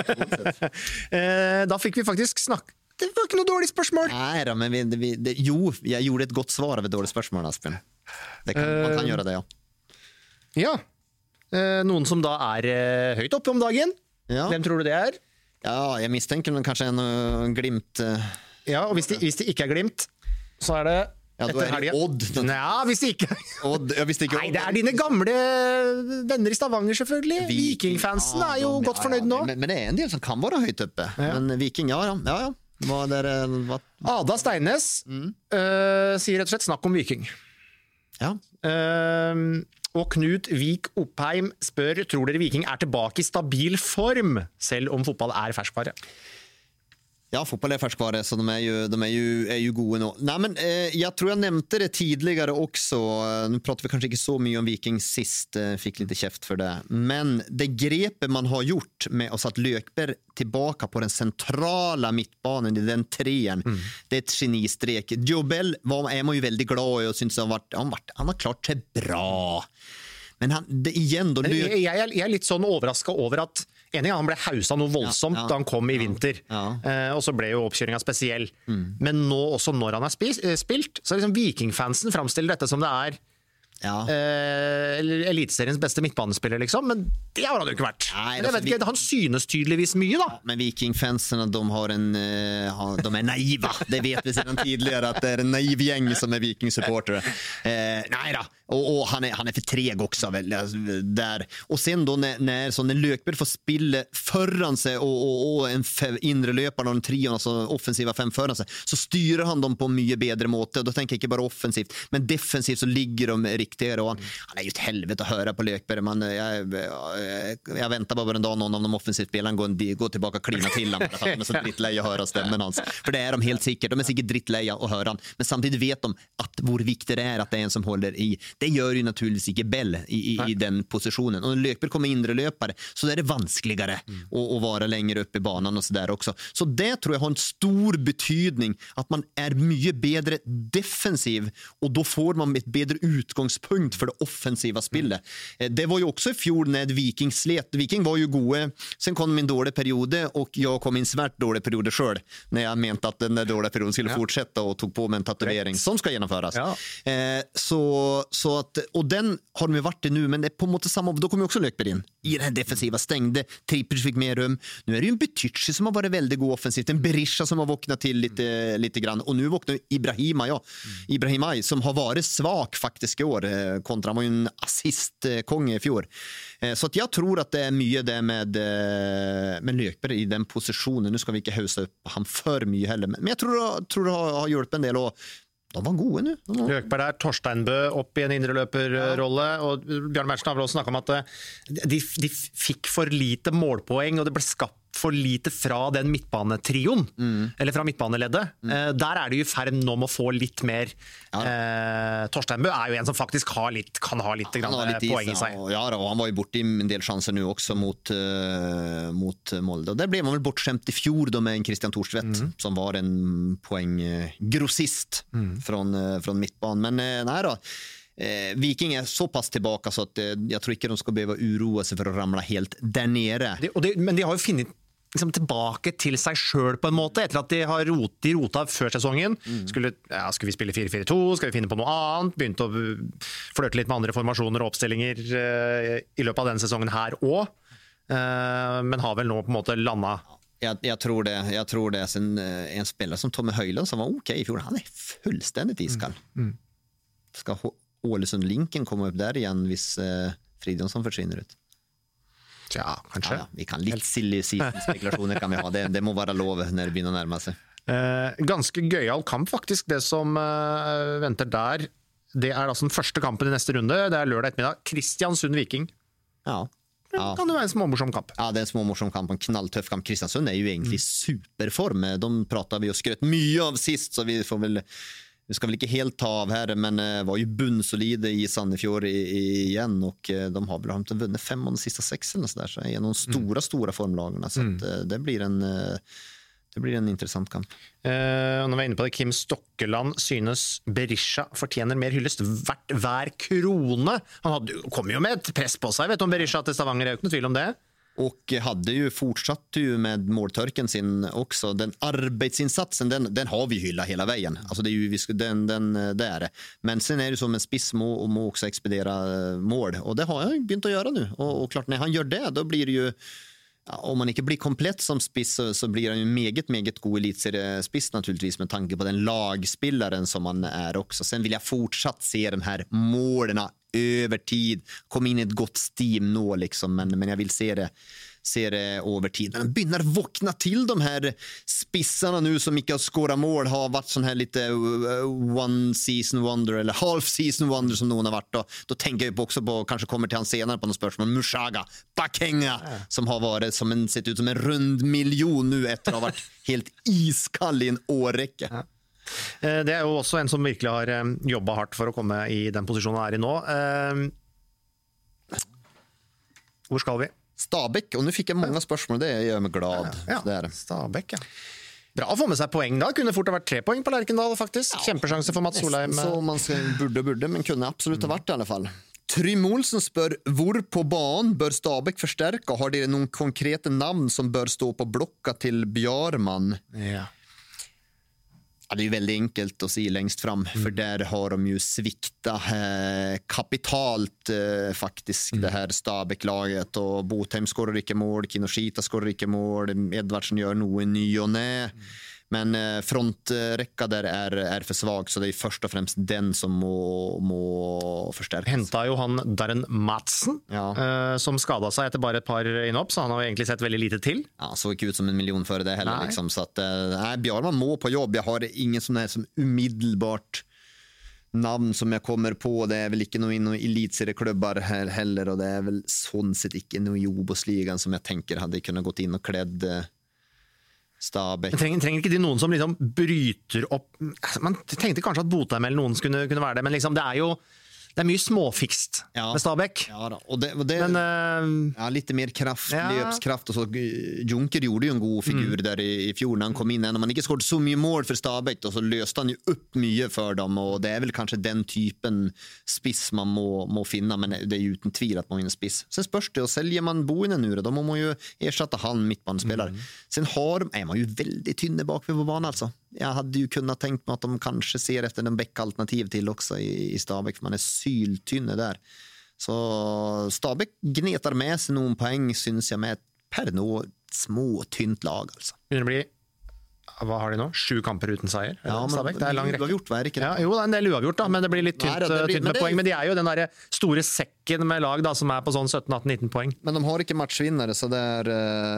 da fick vi faktiskt snack. Det var inte något dåligt spørsmål. Nej då, men vi, vi, det, jo, jag gjorde ett gott svar av ett dåligt spørsmål, Aspen. Det kan, uh, man kan göra det, ja. Ja. Eh, noen som da er eh, høyt oppe om dagen. Ja. Hvem tror du det er? Ja, jeg mistenker noen, kanskje en uh, Glimt. Uh... Ja, og hvis det, hvis det ikke er Glimt, så er det ja, etter helgen. Odd. Ja, hvis det ikke Odd. Ja, hvis det ikke Nei, det er dine gamle venner i Stavanger, selvfølgelig. Viking-fansen ja, er jo de, godt fornøyd nå. Men, men det er en del som kan være høyt oppe. Ja. Men Viking, ja, ja. ja, ja. Hva der, hva... Ada Steines mm. uh, sier rett og slett snakk om Viking. Ja. Uh, Og Knut Vik Oppheim spør, tror dere Viking er tilbake i stabil form, selv om fotball er ferskvare? Ja, fotboll är färskvara, så de är ju, de är ju, är ju goda nu. Nej, men eh, jag tror jag nämnde det tidigare också. Nu pratar vi kanske inte så mycket om Viking sist, eh, fick lite käft för det. Men det grepet man har gjort med att satt Lökberg tillbaka på den centrala mittbanen i den trean, mm. det är ett genistrek. Jobel var, är man ju väldigt glad i och syns han, varit, han, varit, han har klart sig bra. Men han, det igen då... Løk... Jeg, jeg, jeg er litt sånn overrasket over at en gang han ble hausa noe voldsomt ja, ja, da han kom i vinter, ja, ja. Eh, og så ble jo oppkjøringen spesiell. Mm. Men nå også når han har spilt, spilt så er liksom Viking-fansen fremstiller dette som det er ja. eh, eliteseriens beste midtbanespiller, liksom. Men det har han jo ikke vært. Nei, jeg vet ikke, han synes tydeligvis mye, da. Ja, men Viking-fansen, de har en uh, de är naiva. Det vet vi sedan tidigare att det är en naiv gäng som är Viking-supporter. Eh, nej då. Och, och han är han är för treg också väl där. Och sen då när när så när Lökberg får spilla förran sig och, och, och en f- inre löpare och en trio, alltså offensiva fem förran sig, så styr han dem på mycket bättre måte. Och då tänker jag inte bara offensivt, men defensivt så ligger de riktigare. Och han, han är ju ett helvete att höra på Lökberg. Man jag, jag, jag väntar bara en dag någon av de offensivt spelarna går går tillbaka och klina till honom för att de är så drittleja att höra stämmen hans. För det är de helt säkert. De är säkert drittleja att höra han, men samtidigt vet de att vår viktig är att det är en som håller i. Det gör ju naturligtvis inte Bell i, i, i den positionen. Och när Lökberg kommer inre löpare så är det vanskligare mm. att, att vara längre upp i banan och så där också. Så det tror jag har en stor betydning, att man är mycket bättre defensiv, och då får man ett bättre utgångspunkt för det offensiva spelet. Mm. Det var ju också i fjol när Viking slet. Viking var ju gode, sen kom min dåliga period och jag kom in svärt dåliga perioder själv när jag menade att den där dåliga perioden skulle ja. fortsätta och tog på med en tatuering Rätt. som ska genomföras. Ja. Eh, så, så att och den har de ju varit i nu, men det är på något samma, då kommer också Lökberg in i den här defensiva, stängde, Tripic fick mer rum. Nu är det ju en Betycci som har varit väldigt god offensivt, en Berisha som har vaknat till lite, lite grann, och nu vaknar Ibrahima, ja. Mm. Ibrahimaj som har varit svag faktiskt i år. år kontra han var ju en assistkonge i fjor. Så att jag tror att det är mycket det med, med Lökberg i den positionen. Nu ska vi inte hausa upp han för mycket heller, men jag tror, tror det har, har gjort en del, och de var gode nu. Var... Løkberg der, Torsteinbø opp i en indreløperrolle, ja. Og Bjørn Mertsen har vel også snakket om at de, de fikk for lite målpoeng, og det ble skapt for lite fra den midtbanetrioen, mm. eller fra midtbaneleddet. Mm. Eh, der er det jo i ferd nå med å få litt mer. Ja. Eh, Torsteinbø er jo en som faktisk har litt, kan ha litt, grann, har litt poeng i seg. Og, ja, og han var jo borte i en del chanser nu også mot, uh, mot Molde. Og der ble man vel bortskjemt i fjor då med en Christian Thorstvedt, mm. som var en poänggrossist mm. från, uh, från mittbanen. Men uh, nej då. Eh, Viking är så pass tillbaka så att eh, jag tror inte de ska behöva uroa sig för att ramla helt där nere. Det, och det, men de har ju funnit liksom tilbake til seg selv på en måte, etter at de har rot, de rota før sesongen. Mm. Skulle, ja, skulle vi spille fire fire to? Skal vi finne på noe annet? Begynte å flørte litt med andre formasjoner og oppstillinger uh, i løpet av denne sesongen her også. Uh, men har vel nå på en måte landet. Jag, jag tror det, jag tror det. Sen, uh, en spelare som Tommy Højlund som var okej okay i fjor, han är fullständigt iskall. Mm. Mm. Ska Ålesund Linken komma upp där igen hvis uh, Fridjonsson försvinner ut? Ja, kanskje. Ja, vi kan litt silly spekulasjoner kan vi ha. Det, det må være lov når det begynner å nærme seg. Eh, ganske gøyal kamp faktisk, det som eh, venter der. Det er altså den første kampen i neste runde. Det er lørdag ettermiddag. Kristiansund Viking. Ja. Ja. Kan det være en småmorsom kamp? Ja, det er en småmorsom kamp, en knalltøff kamp. Kristiansund er jo egentlig mm. superform. De pratet vi og skrøt mye av sist, så vi får vel... Vi ska väl inte helt ta av här, men uh, var ju bunnsolide i Sandefjord i, i, igen, och uh, de har väl har inte vunnit fem av de sista sex eller så där, så är en av de stora mm. stora formlagarna, så mm. att, uh, det blir en uh, det blir en intressant kamp. Uh, og når vi er inne på det, Kim Stokkeland synes Berisha fortjener mer hyllest hvert hver krone. Han hadde, kom jo med et press på sig, vet du, om Berisha til Stavanger, er jo ikke noe tvil om det. Och hade ju fortsatt ju med måltörken sin också. Den arbetsinsatsen, den, den har vi hylla hela vägen. Alltså det är ju, den, den, det är det. Men sen är det som en spiss må, och må också expedera mål. Och det har jag begynt att göra nu. Och, och klart, när han gör det, då blir det ju... Ja, om man inte blir komplett som spiss så, så blir han ju meget, meget god elitseriespiss naturligtvis med tanke på den lagspillaren som han är också. Sen vill jag fortsatt se de här målerna över tid. Kom in i ett gott steam nå liksom, men, men jag vill se det, se det över tid. Men de börjar vakna till de här spissarna nu som inte har skårat mål, har varit sån här lite one season wonder eller half season wonder som någon har varit. Då, då tänker jag också på, kanske kommer till han senare på något spörsmål, Mushaga, Bakenga, ja. Som har varit som en, sett ut som en rund miljon nu efter att ha varit helt iskall i en årräcke. Ja. Det er jo også en som virkelig har jobbet hardt for å komme i den posisjonen han er i nå. Hvor skal vi? Stabæk, og nå fikk jeg mange spørsmål, det gjør meg glad. Ja, ja. Stabæk, ja. Bra å få med seg poeng da, kunne fort ha vært tre poeng på Lerkendal faktisk. Ja. Kjempesjanse for Mats Solheim. Så man burde burde, men kunne absolutt ha vært i alle fall. Trym Olsen spør, hvor på banen bør Stabæk forsterke? Har dere noen konkrete navn som bør stå på blokka til Bjarman? Ja. Ja, det är ju väldigt enkelt att se längst fram, mm. för där har de ju svikta eh, kapitalt eh, faktiskt mm. det här Stabæk-laget, och Botheim skårar inte mål, Kinoshita skårar inte mål, Edvardsen gör nog en ny och nej. Mm. Men eh, fronträcka där är, är för svag, så det är först och främst den som må, må förstärkas. Hentet jo han Darren Madsen, ja. eh, som skadet seg etter bare et par innopp, så han har egentlig sett veldig lite til. Ja, så ikke ut som en million för det heller. Liksom, så att, eh, nej, Bjarman må på jobb. Jag har ingen sån här som umiddelbart namn som jag kommer på. Det är väl inte någon elitserieklubbar här heller, och det är väl sån sett inte någon i Obosligan som jag tänker hade kunnat gått in och klädd eh, Stabæk. Trenger, trenger ikke de noen som liksom bryter opp? Man tenkte kanskje at Botheim eller noen kunne, kunne være det, men liksom det er jo det er mye småfikst ja. med Stabæk. Ja, da. Og det, og det men, uh, ja, lite mer kraft, ja. löpskraft och så. Junker gjorde ju en god figur mm. där i, i fjol när han kom in. När man inte skårade så mycket mål för Stabæk då, så löste han ju upp mycket för dem, och det är väl kanske den typen spiss man må, må finna, men det är ju utan tvivel att man är en spiss. Sen spörs det, och säljer man Boinen nu då må man ju ersätta han mittbanespelare. Mm. Sen har, är man ju väldigt tynne bak vid banan alltså. Jag hade ju kunnat tänkt mig att de kanske ser efter en bäckalternativ till också i, i Stabæk, för man är syltynne där. Så Stabæk gnetar med sig någon poäng, syns jag, med per nå små tynt lag alltså. Det blir hva har de nå? Sju kamper uten seier? Ja, men Stabæk? Det er lang rekke. uavgjort, hva er det ikke det? Ja, jo, det er en del uavgjort, da, men det blir litt tynt, Nei, det blir- tynt men med det- poeng. Men de er jo den der store sekken med lag da, som er på sånn sytten atten nitten poeng. Men de har ikke matchvinnere, så det er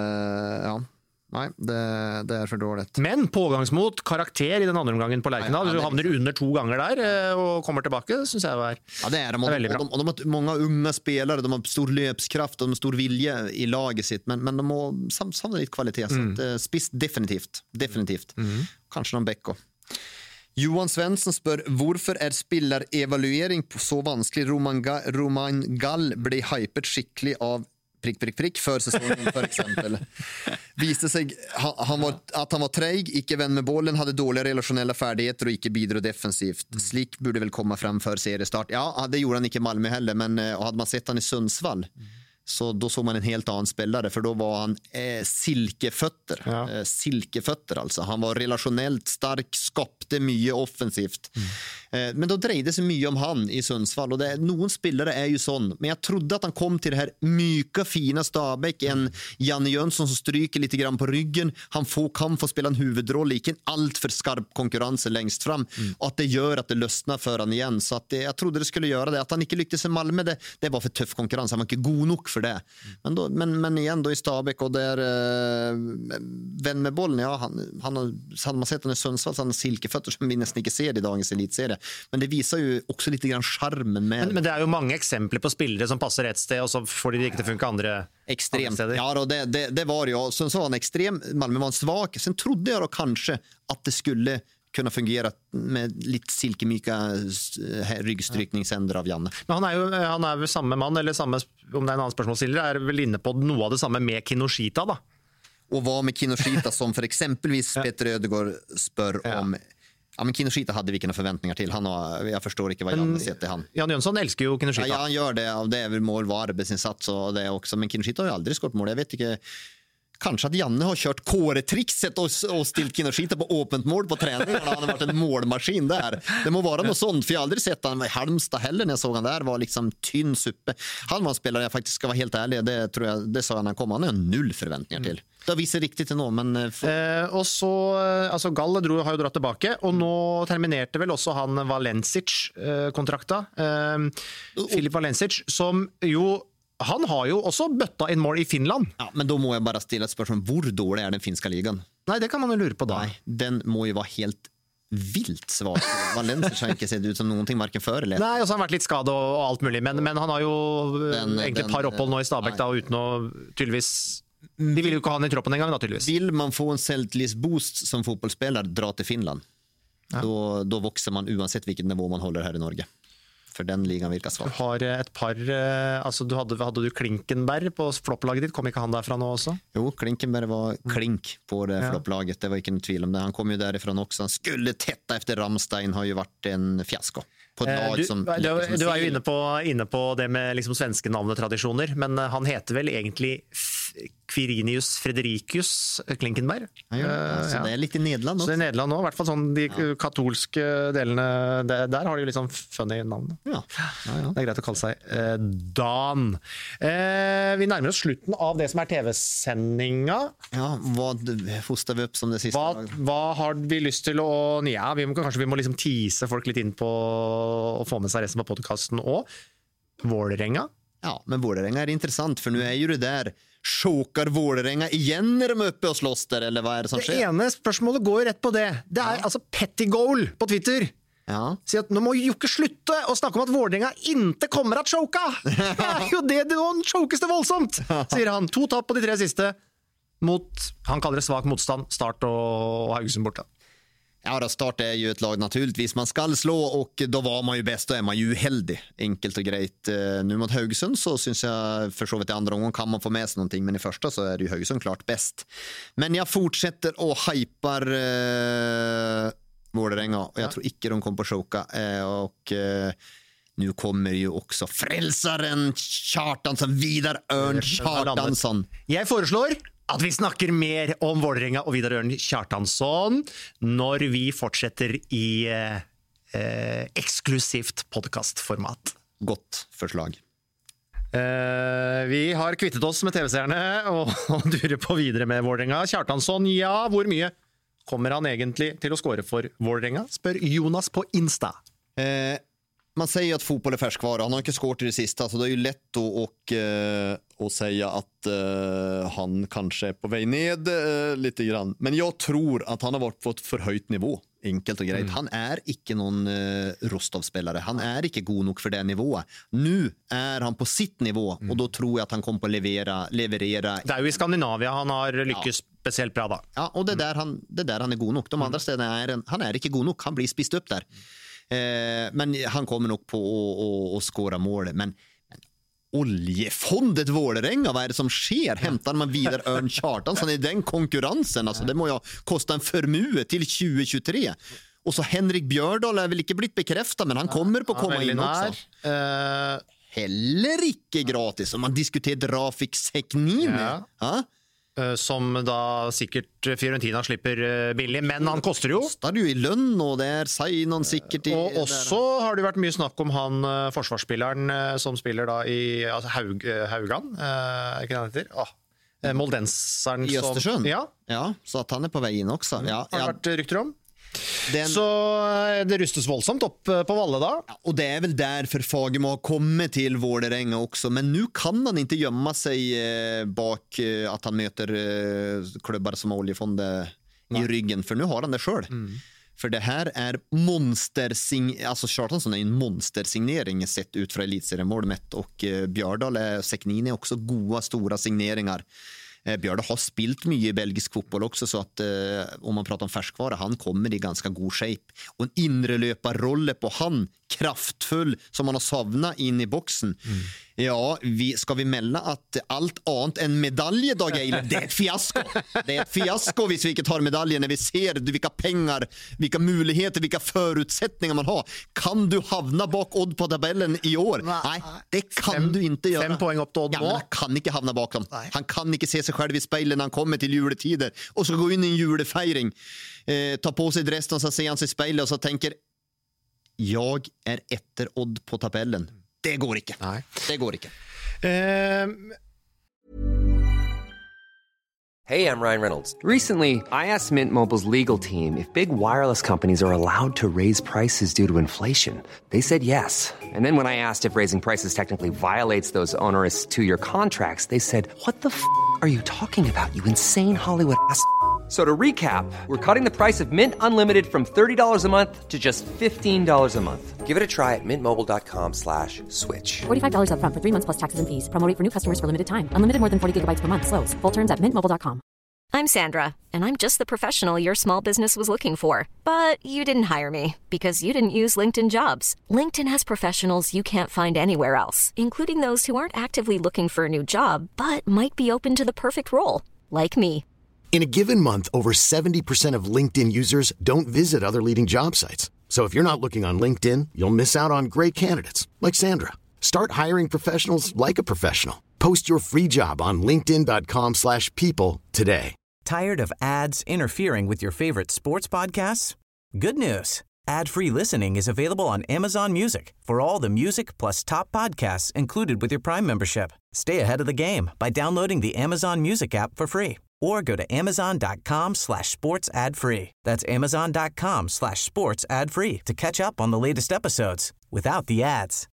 eh, ja. Nei, det, det er for dårligt. Men pågangsmot, karakter i den andre omgangen på Lerkendal. Ja, ja, Du det- havner under to ganger der eh, og kommer tilbake, synes jeg var Ja, det er de. Og, Det er veldig de, bra. og, de, og de har mange unge spelare, de har stor løpskraft og de har stor vilje i laget sitt, men, men de må sam, samle litt kvalitet. Mm. Så at, spiss definitivt. Definitivt. Kanskje noen Becko. Johan Svensson spør hvorfor er spillerevaluering på så vanskelig. Roman, Ga, Roman Gall ble hypet skikkelig av prikk, prikk, prikk før sesongen, for eksempel. Viste seg han, han var, at han var treig, ikke venn med bollen, hadde dårlige relasjonelle ferdigheter og ikke bidro defensivt. Slik burde vel komme frem før seriestart. Ja, det gjorde han ikke i Malmö heller, men uh, hadde man sett han i Sundsvall, så då såg man en helt annen spelare, for då var han eh, silkeføtter. Ja. Eh, silkeføtter, altså. Han var relasjonelt stark, skapte mye offensivt. Mm. Eh, men då dreide seg mye om han i Sundsvall, og det, noen spillere er jo sånn. Men jeg trodde at han kom til det her myka, fina Stabæk, en Janne Jönsson som stryker litt grann på ryggen. Han får, kan få spille en huvudroll, ikke en alt for skarp konkurranse lengst fram, mm. og at det gjør at det løsner for han igjen. Så at det, jeg trodde det skulle gjøre det. At han ikke lyktes i Malmö, det, det var for tøff konkurranse. Han var ikke god nok for det. Men, då, men, men igen då i Stabæk och där eh, vän med bollen, ja, han, han har, hade man sett han i Sundsvall så han har silkefötter som vi nästan ikke ser i dagens elitserie. Men det visar ju också lite grann charmen med... Men, men det er jo mange eksempler på spillere som passer ett sted, og så får de det ikke til å funke andre, Extremt. andre steder. Ja, då, det, det, det var det ju. Sundsvall var en extrem, Malmö var en svag. Sen trodde jag då kanske att det skulle kunna fungera med litt silkemyka ryggstrykningshänder av Janne. Men han er jo han er vel samme mann, eller samme, om det er en annen spørsmålsstiller, er vel inne på noe av det samme med Kinoshita, da. Och vad med Kinoshita som för exempelvis Peter Ödegård spör Ja. om. Ja, men Kinoshita hade vi ikke noen forventninger til. Han har, jeg forstår ikke hva Janne sier til han. Jan Jønsson elsker jo Ja, Kinoshita. ja, han gjør det, og det er vel mål var arbeidsinnsats og det også, men Kinoshita har jo aldri skåret mål. Jeg vet ikke, kanskje at Janne har kjørt kåretrikset og, og stilt Kinoshita på åpent mål på treningen. Han har vært en målmaskin der. Det må være noe sånt, for jeg har aldri sett han i Halmstad heller når jeg så han der, var liksom tynn suppe. Han var en spiller jeg faktisk skal være helt ærlig, det tror jeg, det sa han når han kom, han har null forventninger til. Det viser riktig til nå, men... For... Eh, og så, altså Gall dro, har jo dratt tilbake, og nå terminerte vel også han Valencic-kontrakta. Eh, Filip Valencic, som jo, han har jo også bøtta inn mål i Finland. Ja, men da må jeg bare stille et spørsmål, hvor dårlig er den finska ligaen? Nei, det kan man jo lure på da. Nei, den må jo være helt vilt svag. Valencia har ikke sett ut som noen ting, hverken før eller etter. Nei, og så har han vært litt skade og, og alt mulig, men, men han har jo Den- egentlig et den- par opphold nå i Stabæk da, uten å tydeligvis... De vil jo ikke ha han i troppen en gang da, tydeligvis. Vil man få en selvtillit-boost som fotballspiller, dra til Finland. Ja. Da, da vokser man uansett hvilket nivå man holder her i Norge. For den ligaen virker Du svag. har et par, eh, altså du hadde, hadde du Klinkenberg på flopplaget ditt, kom ikke han derfra nå også? Jo, Klinkenberg var klink på det Ja. flopplaget, det var ikke noe tvil om det. Han kom jo derifrån også. Han skulle tetta efter Ramstein, har jo vært en fiasko. På et Eh, lag Du, som... du, du er jo inne på, inne på det med liksom svenske navnetradisjoner, men eh, han heter vel egentlig F- Quirinius Frederikus Klinkenberg. Ja, ja. Eh, Så ja. det er litt i Nederland Så også. i Nederland nå, i hvert fall sånn de katolske delene, der, der har de jo litt sånn funny navn. Ja. Ja, ja. Det er greit å kalle seg eh, Dan. Eh, vi nærmer oss slutten av det som er T V-sendinga. Ja, hva foster vi opp som det siste Hva, laget? hva har vi lyst til å ja, vi må, Kanskje vi må liksom tease folk litt inn på å få med seg resten av podcasten også. Vålerenga. Ja, men Vålerenga er interessant, for nå er jo det der sjåkar Vålerenga igjen når de er oppe og slåss der, eller hva er det som Det skjer? ene spørsmålet går jo rett på det. Det er altså Pettygoal på Twitter. Ja. Sier at nå må jo ikke slutte å snakke om at Vålerenga ikke kommer at choka! Det er jo det, det nå chokes det voldsomt, sier han. To tapp på de tre siste mot, han kaller det svak motstand, Start og, og Haugesund borte. Ja, da Start er jo et lag naturligvis man skal slå, og da var man jo best, og er man jo uheldig. Enkelt og greit. Eh, Nå mot Haugesund så synes jeg for så vidt i andre omgang kan man få med seg noe, men i første så er det jo Haugesund klart best. Men jeg fortsetter å hypar eh, Vålerenga, og jeg tror ikke de kommer på choka. Eh, og eh, nu kommer jo også frelseren Kjartansson, Vidar Ørn Kjartansson. Jeg foreslår at vi snakker mer om Vålerenga og Vidar Ørn Kjartansson når vi fortsetter i eh, eh, eksklusivt podcastformat. Godt forslag. Eh, vi har kvittet oss med T V-seerne og, og durer på videre med Vålerenga. Kjartansson, ja, hvor mye kommer han egentlig til å skåre for Vålerenga? Spør Jonas på Insta. Eh, man säger att fotboll är färskvara. Han har inte skårt i det sista, så det är ju lätt att, och, eh, att säga att eh, han kanske är på väg ned eh, lite grann. Men jag tror att han har varit på ett förhöjt nivå. Enkelt och grejt. Mm. Han är inte någon eh, Rostov-spelare. Han är inte god nog för det nivået. Nu är han på sitt nivå, mm. och då tror jag att han kommer att leverera, leverera. Det är ju i Skandinavia han har lyckats ja. speciellt bra då. Ja, och det där han det där han är god nog. De andra mm. städerna är en, han är inte god nog. Han blir spist upp där. Eh, men han kommer nog på att, att, att skåra mål. Men, men oljefondet Vålerenga, vad är det som sker? Hämtar man vidare Örn Kjartansson i den konkurrensen? Alltså, det må ju kosta en förmue till tjugo tjugotre. Och så Henrik Bjørdal är väl inte blivit bekräftad, men han kommer på att komma in också. Uh... Heller inte gratis. Om man diskuterar Rafik Seknini. Ja. Ja? Som da sikkert Fiorentina slipper billig, men han koster jo. Koster jo i lønn, og det er Seinon sikkert i... Og også har det vært mye snakk om han forsvarsspilleren som spiller da i altså Haug, Haugan, er ikke det han heter? Ah, Moldenseren i Østersjøen? Som, ja. Ja, så at han er på vei inn også. Ja, har det ja. vært rykter om? Den... Så det rustes voldsomt upp på Valle då. Ja, och det är väl därför Fagemo har kommit till Vålerenga också. Men nu kan han inte gömma sig eh, bak eh, att han möter eh, klubbar som oljefondet i ryggen. För nu har han det själv. Mm. För det här är monstersign... Alltså Kjartansson är en monstersignering sett ut från elitseriemålet. Och eh, Bjørdal är Seknini också goda stora signeringar. Bjørda har spilt mye i belgisk fotboll också, så att eh, om man pratar om färskvara, han kommer i ganska god shape. Och en inre löparrolle på han, kraftfull, som man har savnat in i boxen. Mm. Ja, vi, ska vi mella att allt annat än medalj, Dag Eilef, det är ett fiasko. Det är ett fiasko hvis vi inte tar medaljen när vi ser vilka pengar, vilka möjligheter, vilka förutsättningar man har. Kan du havna bak Odd på tabellen i år? Nej, Nej det kan fem, du inte göra. Fem poäng upp till Odd. Ja, men han kan inte havna bak dem. Nej. Han kan inte se sig själv i spejlen när han kommer till juletider och så gå in i en julefeiring. Eh, ta på sig dressen och så ser han sig i spejlen och så tänker jag är efter Odd på tabellen. Det går inte. Nej. Det går inte. Um... Hey, I'm Ryan Reynolds. Recently, I asked Mint Mobile's legal team if big wireless companies are allowed to raise prices due to inflation. They said yes. And then when I asked if raising prices technically violates those onerous two-year contracts, they said, "What the f*** are you talking about, you insane Hollywood ass?" So to recap, we're cutting the price of Mint Unlimited from thirty dollars a month to just fifteen dollars a month. Give it a try at mintmobile.com slash switch. forty-five dollars up front for three months plus taxes and fees. Promo rate for new customers for limited time. Unlimited more than forty gigabytes per month. Slows full terms at mint mobile dot com. I'm Sandra, and I'm just the professional your small business was looking for. But you didn't hire me because you didn't use LinkedIn Jobs. LinkedIn has professionals you can't find anywhere else, including those who aren't actively looking for a new job, but might be open to the perfect role, like me. In a given month, over seventy percent of LinkedIn users don't visit other leading job sites. So if you're not looking on LinkedIn, you'll miss out on great candidates like Sandra. Start hiring professionals like a professional. Post your free job on linkedin dot com slash people today. Tired of ads interfering with your favorite sports podcasts? Good news. Ad-free listening is available on Amazon Music for all the music plus top podcasts included with your Prime membership. Stay ahead of the game by downloading the Amazon Music app for free or go to amazon.com slash sports ad free. That's amazon.com slash sports ad free to catch up on the latest episodes without the ads.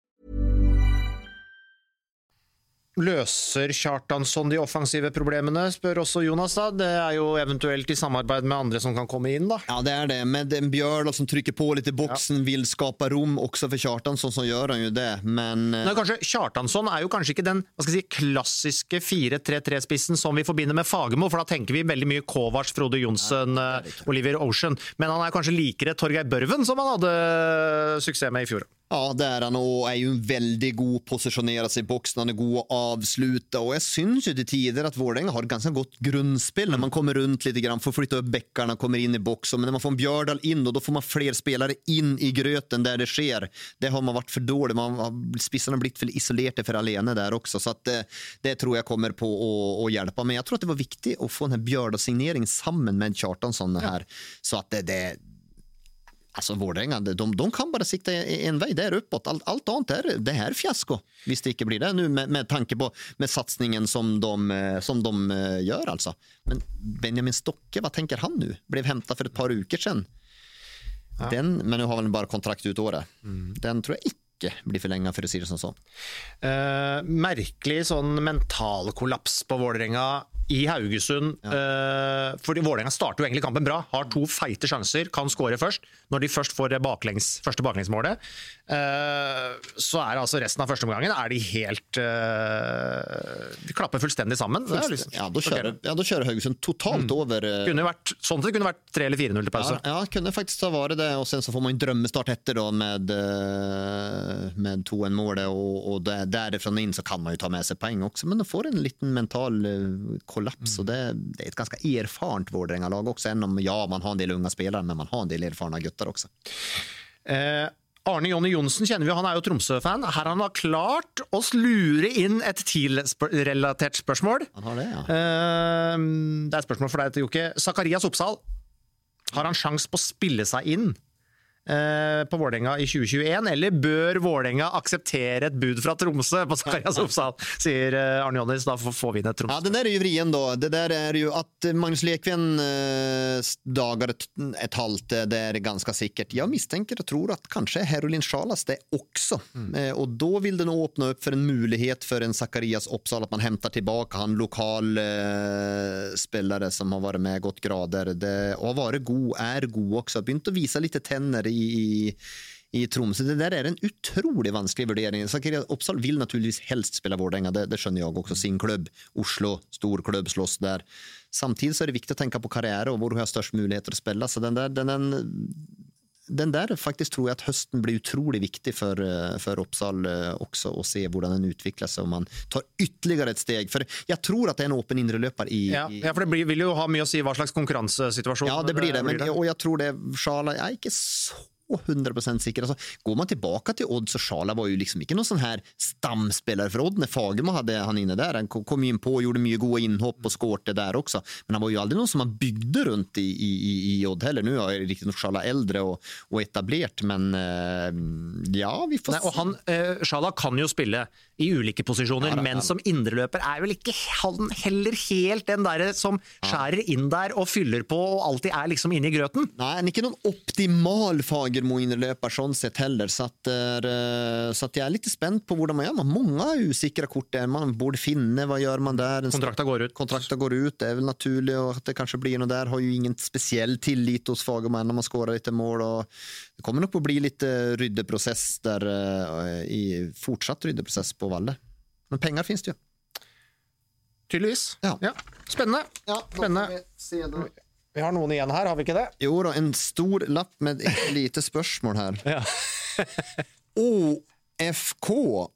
Løser Kjartansson de offensive problemene, spør også Jonas da. Det er jo eventuelt i samarbeid med andre som kan komme inn da. Ja, det är det. Med en Bjørdal som trycker på lite i boxen, ja. Vill skapa rom också för Kjartansson, så gör han ju det. Men Nei, kanskje Kjartansson er jo kanskje ikke den, hva skal jeg si, klassiske fire tre tre-spissen som vi forbinder med Fagemo, for da tenker vi veldig mye Kovacs, Frode Jonsson, ja, Oliver Ocean. Men han er kanskje likere Torgeir Børven, som han hadde suksess med i fjor. Ja, det är han, och är ju en väldigt god positionera sig i boxen, han är god att avsluta, och jag syns ju till tider att Vålerenga har ett ganska gott grundspel när man kommer runt lite grann, får flytta upp bäckarna, kommer in i boxen, men när man får en Bjørdal in då, då får man fler spelare in i gröten där det sker. Det har man varit för dålig, man har spissarna blivit för isolerade för alene där också, så att det, det tror jag kommer på att, att hjälpa, men jag tror att det var viktigt att få den här Bjørdal-signeringen samman med Kjartansson här, ja. Så att det, det Alltså Vårdänga, de, de kan bara sikta en väg där uppåt. Allt, allt annat är det här fiasko. Visst det inte blir det nu med, med tanke på med satsningen som de, som de gör alltså. Men Benjamin Stocke, vad tänker han nu? Blev hämtad för ett par uker sedan. Ja. Den, men nu har han bara kontrakt ut året. Mm. Den tror jag inte blir förlänga för det sier som så. Uh, merkelig sånn mental kollaps på Vålerenga i Haugesund, ja. uh, fordi Vålerenga starter jo egentlig kampen bra, har to feite sjanser, kan skåre først, når de først får det baklengs, første baklengsmålet, uh, så er altså resten av første omgangen, er de helt, uh, de klapper fullstendig sammen. Fullstendig. Ja, då kör, ja, då kör Haugesund totalt mm. över. Uh... Kunne vært, sånn at det kunne vært tre eller fire null til pause. Ja, ja, kunne faktisk ha varit det, og sen så får man en drømmestart etter då med, uh, med to en målet, og, og der, derifrån in så kan man ju ta med sig poäng också, men de får en liten mental uh, kollaps, och det, det är ett ganska erfarent Vårdrenga-lag också, än om ja, man har en del unga spelare, men man har en del erfarna guttar också. Eh, Arne Jonny Jonsen kjenner vi, han er jo Tromsø-fan. Her han har klart å slure inn et TIL-relatert spørsmål. Han har det, ja. Eh, det er et spørsmål for deg, Jokke. Zacharias Oppsal, har han sjans på å spille seg inn på Vålerenga i tjue tjueen, eller bør Vålerenga akseptere ett bud fra Tromsø på Zacharias Oppsal, sier Arne Jonnis, da får vi inn ett Tromsø. Ja, det där är ju vrien då. Det där är ju att Magnus Lekven eh, dagar ett, ett halvt, det är ganska säkert. Jag misstänker och tror att kanske Herolin Charlas det också. Mm. Eh, och då vill det nog öppna upp för en möjlighet för en Zacharias Oppsal att man hämtar tillbaka han lokal eh, spelare som har varit med gått grader. Det har varit god, är god också. Begynt att visa lite tänder i i i Tromsø. Det där är en otroligt vanskelig vurdering. Zacharias Oppsal vill naturligtvis helst spela Vårdänga, det, det skönner jag också. Sin klubb, Oslo, stor klubb, slåss där. Samtidigt så är det viktigt att tänka på karriär och var du har störst möjligheter att spela. Så den där, den, den, den där faktiskt tror jag att hösten blir otroligt viktig för, för Oppsal också, och se hur den utvecklas om man tar ytterligare ett steg. För jag tror att det är en öppen inre löpare i, ja, i... ja, för det blir, vill ju ha med att se vad slags konkurrenssituation. Ja, det blir det. Men, och jag tror det, Schala är inte så hundra procent sikker. Alltså, går man tillbaka till Odd så Schala var ju liksom inte någon sån här stamspelare för Odd när Fagermo hade han inne där. Han kom in på och gjorde mycket goda inhopp och skårte där också. Men han var ju aldrig någon som man byggde runt i, i, i Odd heller. Nu är det riktigt nog Schala äldre och, och etablerat, men eh, ja, vi får Nej, och han, eh, Schala kan ju spela i olika positioner, ja, men som indreløper är väl inte han heller helt den där som skär in där och fyller på och alltid är liksom inne i gröten. Nej, han är inte någon optimal Fagermo innerlöpar sånt sett heller, så att, så att jag är lite spänd på hur man gör. Man har många usikra kort där, man borde finna, vad gör man där? Kontrakta går ut. Kontrakta går ut, det är väl naturligt, och att det kanske blir något där, har ju ingen speciell tillit hos Fagermo när man skårar lite mål, och det kommer nog att bli lite ryddeprocess där, i fortsatt ryddeprocess på Valle. Men pengar finns det ju. Tydeligvis. Ja. Ja. Spännande. Ja, Spännande. Vi, vi har någon igen här, har vi inte det? Jo då, en stor lapp med lite spörsmål här. Ja. O F K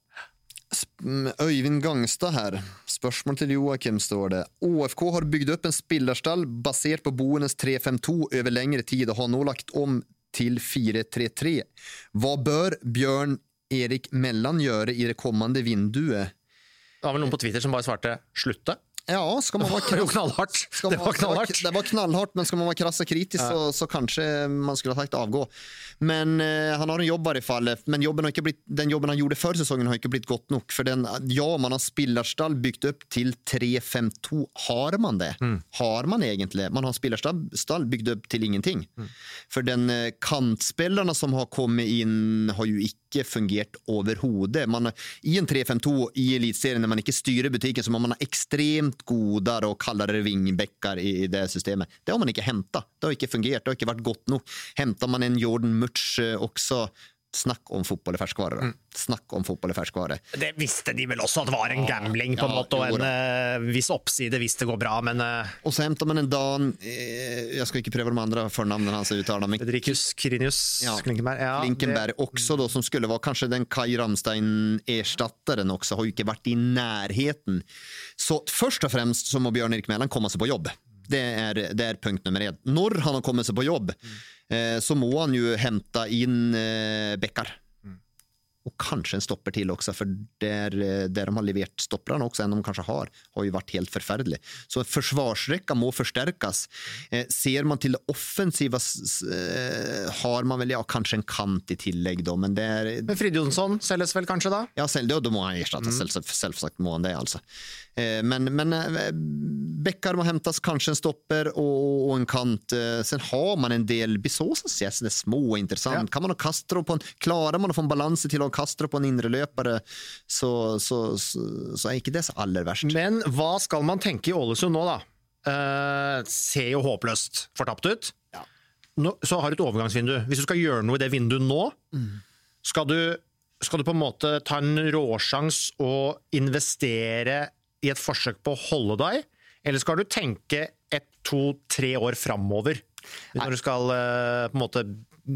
Öyvind Gangstad här. Spörsmål till Joakim står det. O F K har byggt upp en spillerstall baserat på boendes tre fem två över längre tid och har nog lagt om till fyra tre tre. Vad bör Björn Erik Mellan göra i det kommande vinduet? Det var väl någon på Twitter som bara svarte slutte. Ja, ska man vara krass, det var knallhårt. Ska man, det var knallhårt. Det var knallhårt, men ska man vara krass och kritisk ja. så, så kanske man skulle ha sagt avgå. Men eh, han har en jobb i varje fall. Men jobben har inte blivit, den jobben han gjorde för säsongen har inte blivit gott nog. För den, ja, man har spillerstall byggt upp till tre fem två. Har man det? Mm. Har man egentligen? Man har spillerstall byggt upp till ingenting. Mm. För den eh, kantspelarna som har kommit in har ju inte fungerat överhuvud. Man i en tre fem två i elitserien när man inte styr butiken, så man har extremt godare och kallare vingbäckar i det systemet. Det har man inte hämtat. Det har inte fungerat. Det har inte varit gott nog. Hämtar man en Jordan Mutch också, snack om fotboll i färskvara. Mm. Snack om fotboll i färskvara. Det visste de väl också att det var en gambling på ja, något och en uh, viss uppsida visst det går bra, men uh... och så hämtar man en Dan eh, jag ska inte pröva de andra förnamnen han så uttalar men Fredrikus Krinius ja. Klinkenberg ja, Klinkenberg det... också då, som skulle vara kanske den Kai Ramstein erstattaren också, har ju inte varit i närheten. Så först och främst så må Björn Erik Mellan komma sig på jobb. Det är, det är punkt nummer ett. När han har kommit sig på jobb mm. eh, så må han ju hämta in eh, bäckar. Mm. och kanske en stopper till också, för där, där de har levererat stopprarna också än de kanske har, har ju varit helt förfärdelig. Så försvarsräcka må förstärkas. Eh, ser man till det offensiva eh, har man väl ja, kanske en kant i tillägg då, men det är... Men Fridjonsson säljes väl kanske då? Ja, då, då må han ersätta, mm. selvsagt må han det alltså. Eh, men men eh, Beckar må hämtas, kanske en stopper och, och en kant. Eh, sen har man en del Bisosas yes, det är små och intressant. Ja. Kan man ha Castro på en, klarar man att få en balans till att Castro på en inre löpare så, så, så, så är inte det så aller värst. Men vad ska man tänka i Ålesund nå da? Uh, ser jo håpløst fortapt ut. Ja. Nå, så har du et overgangsvindu. Hvis du skal gjøre noe i det vinduet nå, mm. skal, du, skal du på en måte ta en råsjans og investere i et forsøk på å holde deg, eller skal du tenke et, to, tre år framover? Når du skal uh, på en måte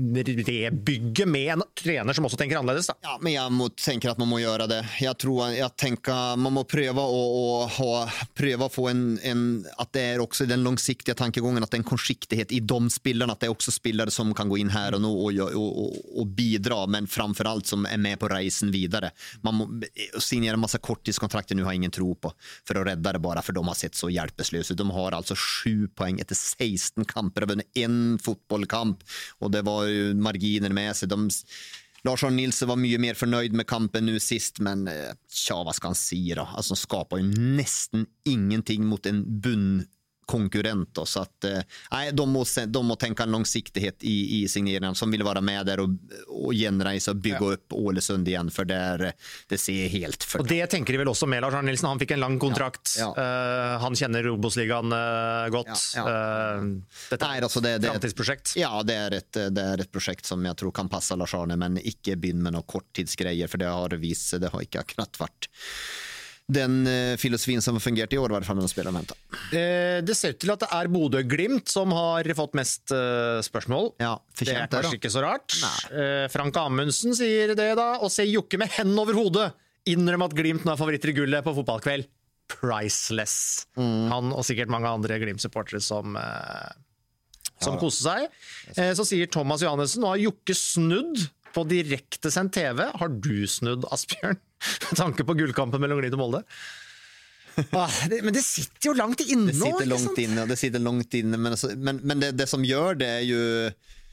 rebygge med en trener som också tänker annorlunda då. Ja, men jag må, tänker att man må göra det. Jag tror jag tänker man må pröva och, och ha pröva få en en att det är också den långsiktiga tankegången att det är en konsiktighet i de spelarna, att det är också spelare som kan gå in här och nu och, och, och, och bidra, men framförallt som är med på reisen vidare. Man må signera en massa korttidskontrakt nu har ingen tro på för att rädda det bara för de har sett så hjälplösa ut. De har alltså sju poäng efter sexton kamper av en fotbollkamp och det var ju marginer med sig. De, Lars-Arne Nilsson var mycket mer förnöjd med kampen nu sist, men tja, vad ska han säga då? Alltså, de skapar ju nästan ingenting mot en bunn konkurrent då, så att nej, de måste de måste tänka en långsiktighet i i signeringen som vill vara med där och och genrejsa och bygga ja. upp Ålesund igen, för där det ser helt för. Och det tänker de väl också med Lars-Arne Nilsson, han fick en lång kontrakt. Ja. Ja. Uh, han känner Obos-ligan uh, gott. Ja. Ja. Uh, detta nej, alltså det det framtidsprojekt. Ja, det är ett det är ett projekt som jag tror kan passa Lars-Arne, men icke byn med några korttidsgrejer, för det har det visat det har inte akkurat varit den eh, filosofin som har fungerat i år, varför man spelar med. Eh, det ser ut till att det är Bodø Glimt som har fått mest eh, spørsmål. Ja, det är kanske inte så rart. Eh, Frank Amundsen säger det då, och se Jokke med hendene over hodet. Innrømme at Glimt nå er favoritter i gullet på fotballkväll. Priceless. Mm. Han och säkert många andra Glimt-supportere som eh, som ja, koser sig. Eh, så säger Thomas Johannessen, nå har Jokke snudd på direktesendt T V. Har du snudd, Asbjørn? Med tanke på gullkampen mellom Glimt og Molde. Ah, det, men det sitter ju långt inne. Det sitter långt inne, det sitter långt inne, men alltså, men men det, det som gör det är ju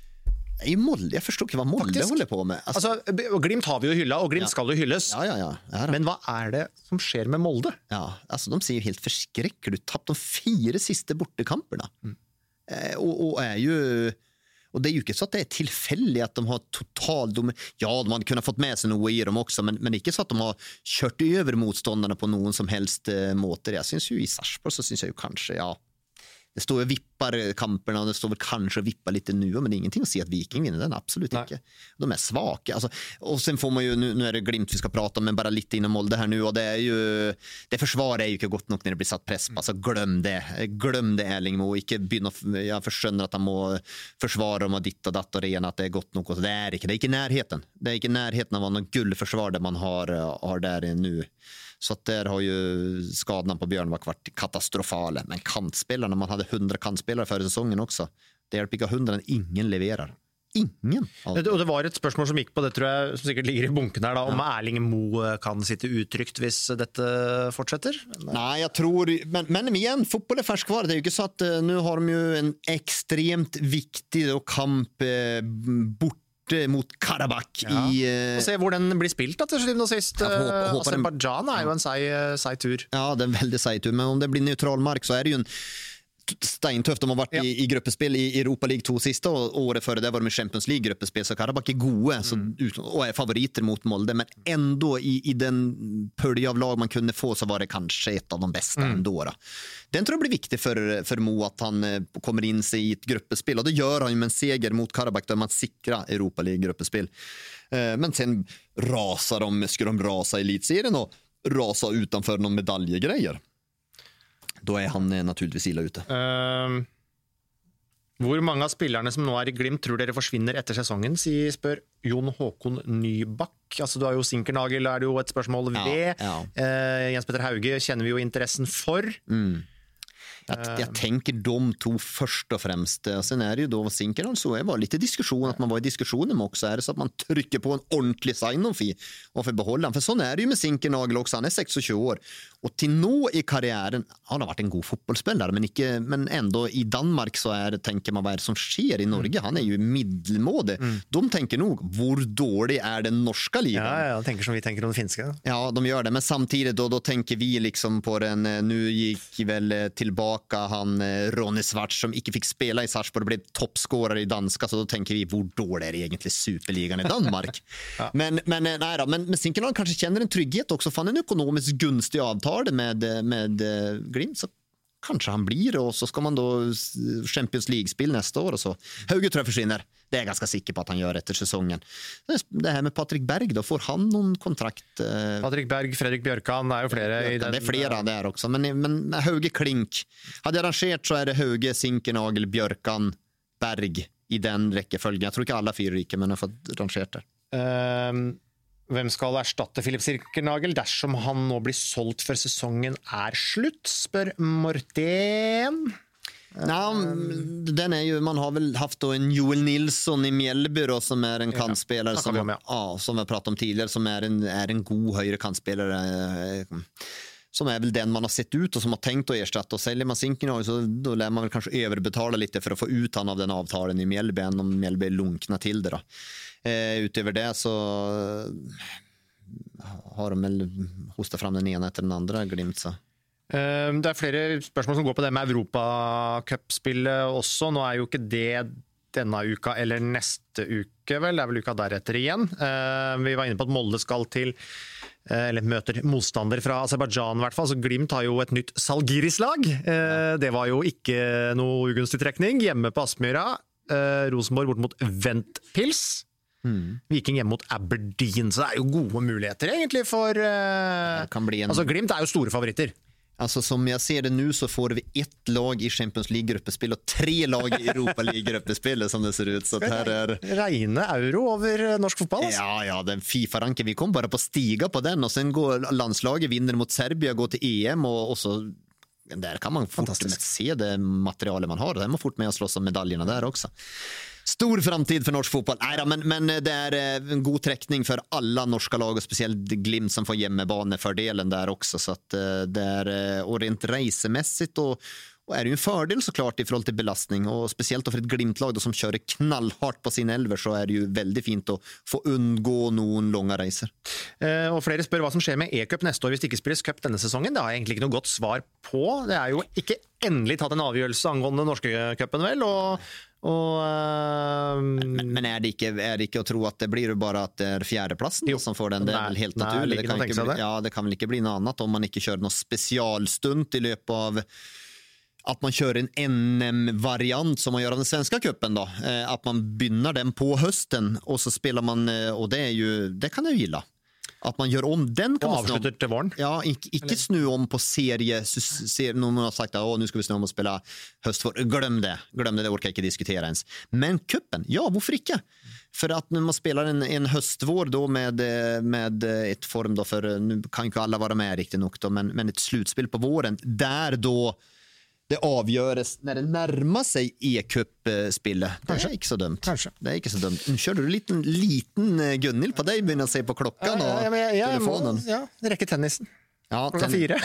är ju Molde. Jag förstår inte vad Molde Faktisk. håller på med. Alltså, alltså Glimt har vi ju hylla och Glimt ja. ska ju hyllas. Ja ja ja. ja men vad är det som sker med Molde? Ja, alltså de ser ju helt förskräckliga ut. Tappat de fyra sista bortekamperna. Mm. Eh, och, och är ju Och det är ju inte så att det är tillfälligt att de har total dom. Ja, de hade kunnat fått med sig något i dem också, men men inte så att de har kört över motståndarna på någon som helst eh, måte. Jag syns ju i Sarpsborg så syns jag ju kanske ja. Det står ju vippar kamperna och det står väl kanske vippa lite nu, men det är ingenting att se att Viking vinner den, absolut Nej. inte. De är svaga alltså, och sen får man ju nu, nu är det Glimt vi ska prata om, men bara lite inom Molde här nu, och det är ju det försvaret är ju inte gott nog när det blir satt press på, alltså glöm det. Glöm det Erlingmo, inte börja jag förstår att han må försvara dem och ditt och datt och rena att det är gott nog, och det är inte det är inte närheten. Det är inte närheten av någon guldförsvar där man har har där nu. Så att där har ju skadorna på Björn varit katastrofala, men kantspelarna, man hade hundra kantspelare förra säsongen också. Det hjälper inte hundra när ingen levererar. Ingen. Alltså. Och det var ett spörsmål som gick på det, tror jag, som säkert ligger i bunken här då, om ja. Erling Mo kan sitta uttryckt hvis detta fortsätter. Nej, jag tror men men igen, fotboll är färskvara. Det är ju inte så att uh, nu har de ju en extremt viktig och kamp uh, bort mot Karabakh ja. i och se hur den blir spilt att till syvende och sist. Azerbaijan är ju en sej sej tur. Ja, det är en väldigt sej tur, men om det blir neutral mark så är det ju en steintufft. De har varit ja. i, i gruppespel i Europa League två sista och året före det var de i Champions League gruppespel, så Karabakh är goda mm. så, och är favoriter mot Molde, men ändå i, i den pölja av lag man kunde få så var det kanske ett av de bästa mm. ändå då. Den tror jag blir viktig för, för Mo att han eh, kommer in sig i ett gruppespel, och det gör han ju med en seger mot Karabakh där man sikrar Europa League gruppespel. Eh, men sen rasar de, skulle de rasa i elitserien och rasa utanför någon medaljegrejer. Då är han eh, naturligtvis illa ute. Uh, hvor mange av spillerne som nå er i Glimt tror dere forsvinner etter sesongen, sier spør Jon Håkon Nybakk. Altså, du har jo Sinkernagel, er det jo et spørsmål ved. Ja, ja. Uh, Jens Petter Hauge kjenner vi jo interessen for. Mm. Jag, jag tänker de to först och främst. Sen är det ju då Zinkernagel, så är det lite diskussion att man var i diskussionen med också. Är det så att man trycker på en ordentlig sign-on-fee och får behålla den? För sån är det ju med Zinkernagel också. Han är tjugosex år. Och till nå i karriären, han har varit en god fotbollsspelare, men, ikke, men ändå i Danmark så är det, tänker man vad är det som sker i Norge? Han är ju middelmåde. Mm. De tänker nog, hur dålig är den norska ligan? Ja, ja, de tänker som vi tänker om det finska. Ja, de gör det. Men samtidigt då, då tänker vi liksom på den, nu gick väl tillbaka han Ronny Schwartz som inte fick spela i Sarpsborg och blev toppscorare i danska, så då tänker vi, hur dålig är det egentligen superligan i Danmark? ja. Men, men, nej då, men, men Zinkernagel kanske känner en trygghet också, för han är en ekonomiskt gunstig avtal med, med Glimt, så kanske han blir, och så ska man då Champions League-spel nästa år och så. Hauge tror jag försvinner. Det är jag ganska sikker på att han gör efter säsongen. Det här med Patrik Berg då, får han någon kontrakt? Patrik Berg, Fredrik Björkan, är ju flera i den. Det är flera där också, men, men Hauge Klink. Hade jag arrangerat så är det Hauge, Zinkernagel, Björkan, Berg i den räckeföljen. Jag tror inte alla fyra ryker, men jag har fått arrangerat det. Um... Hvem skal erstatte Philip Zinkernagel dersom han nå blir solgt før sesongen er slutt, spør Morten. Ja, den är ju, man har väl haft då en Joel Nilsson i Mjällby då, som är en kantspelare ja, som, ja, som jag pratade om tidigare, som är en, är en god högre kantspelare, som är väl den man har sett ut och som har tänkt att ersätta. Och säljer man Zinkernagel så då lär man väl kanske överbetala lite för att få ut han av den avtalen i Mjällby, än om Mjällby lunkna till det då. Eh, utöver det så har de väl hostat fram den ena efter den andra Glimt, så. Det er flere spørsmål som går på det med Europacup-spillet også. Nå er jo ikke det denne uka eller neste uke, vel. Det er vel uka deretter igjen. Vi var inne på at Molde skal til, eller møter motstander fra Aserbajdsjan i hvert fall, så Glimt har jo et nytt Salgiris-lag. Det var jo ikke noe ugunstig trekning. Hjemme på Aspmyra, Rosenborg bort mot Ventpils. Mm. Viking hjemme mot Aberdeen, så det er jo gode muligheter egentlig for uh, en... altså Glimt er jo store favoritter. Alltså som jag ser det nu så får vi ett lag i Champions League-gruppespel och tre lag i Europa League-gruppespel som det ser ut. Så här är reine euro över norsk fotboll. Alltså. Ja, ja, den FIFA-ranken, vi kom bara på stiga på den, och sen går landslaget, vinner mot Serbia, går till E M och, och så där kan man fort se det materialet man har. Där man fort med att slåss om medaljerna där också. Stor framtid för norsk fotboll. Nej då, men, men det är en god träckning för alla norska lag, och speciellt Glimt som får hjemmebanefördelen där också. Så att det är, och rent resemässigt och, och är det ju en fördel såklart i förhållande till belastning, och speciellt för ett Glimt-lag då som kör knallhårt på sin elver, så är det ju väldigt fint att få undgå någon långa resor. Eh, och flere spør hva som skjer med E-cup neste år hvis det ikke spilles cup denne sesongen. Det har jeg egentlig ikke noe godt svar på. Det er jo ikke endelig tatt en avgjørelse angående norske cupen vel, og Och, uh, men, men är det inte är det inte att tro att det blir bara att det är fjärdeplatsen som får den, det är väl helt nej, naturligt. Det kan inte bli, ja, det kan väl inte bli något annat om man inte kör någon specialstunt i löpet av att man kör en N M-variant som man gör av den svenska cupen då, eh, att man bynnar den på hösten och så spelar man, och det är ju, det kan jag gilla. Att man gör om den kan och avslutar till våren. Ja, inte, inte snu om på serie, serie någon har sagt att nu ska vi snu om och spela höstvår. Glöm det. Glöm det, det orkar jag inte diskutera ens. Men kuppen, ja, varför inte? För att när man spelar en, en höstvår då med, med ett form då, för nu kan ju alla vara med riktigt nog då, men, men ett slutspel på våren där då det avgöres när det närmar sig E-cup-spillet. Det är inte så dumt. Kanske. Det är inte så dumt. Nu kör du en liten, liten Gunnil på dig, börjar se på klockan och ja, ja, ja, ja, telefonen. Må, ja, det räcker tennisen. Ja, ten- fyra.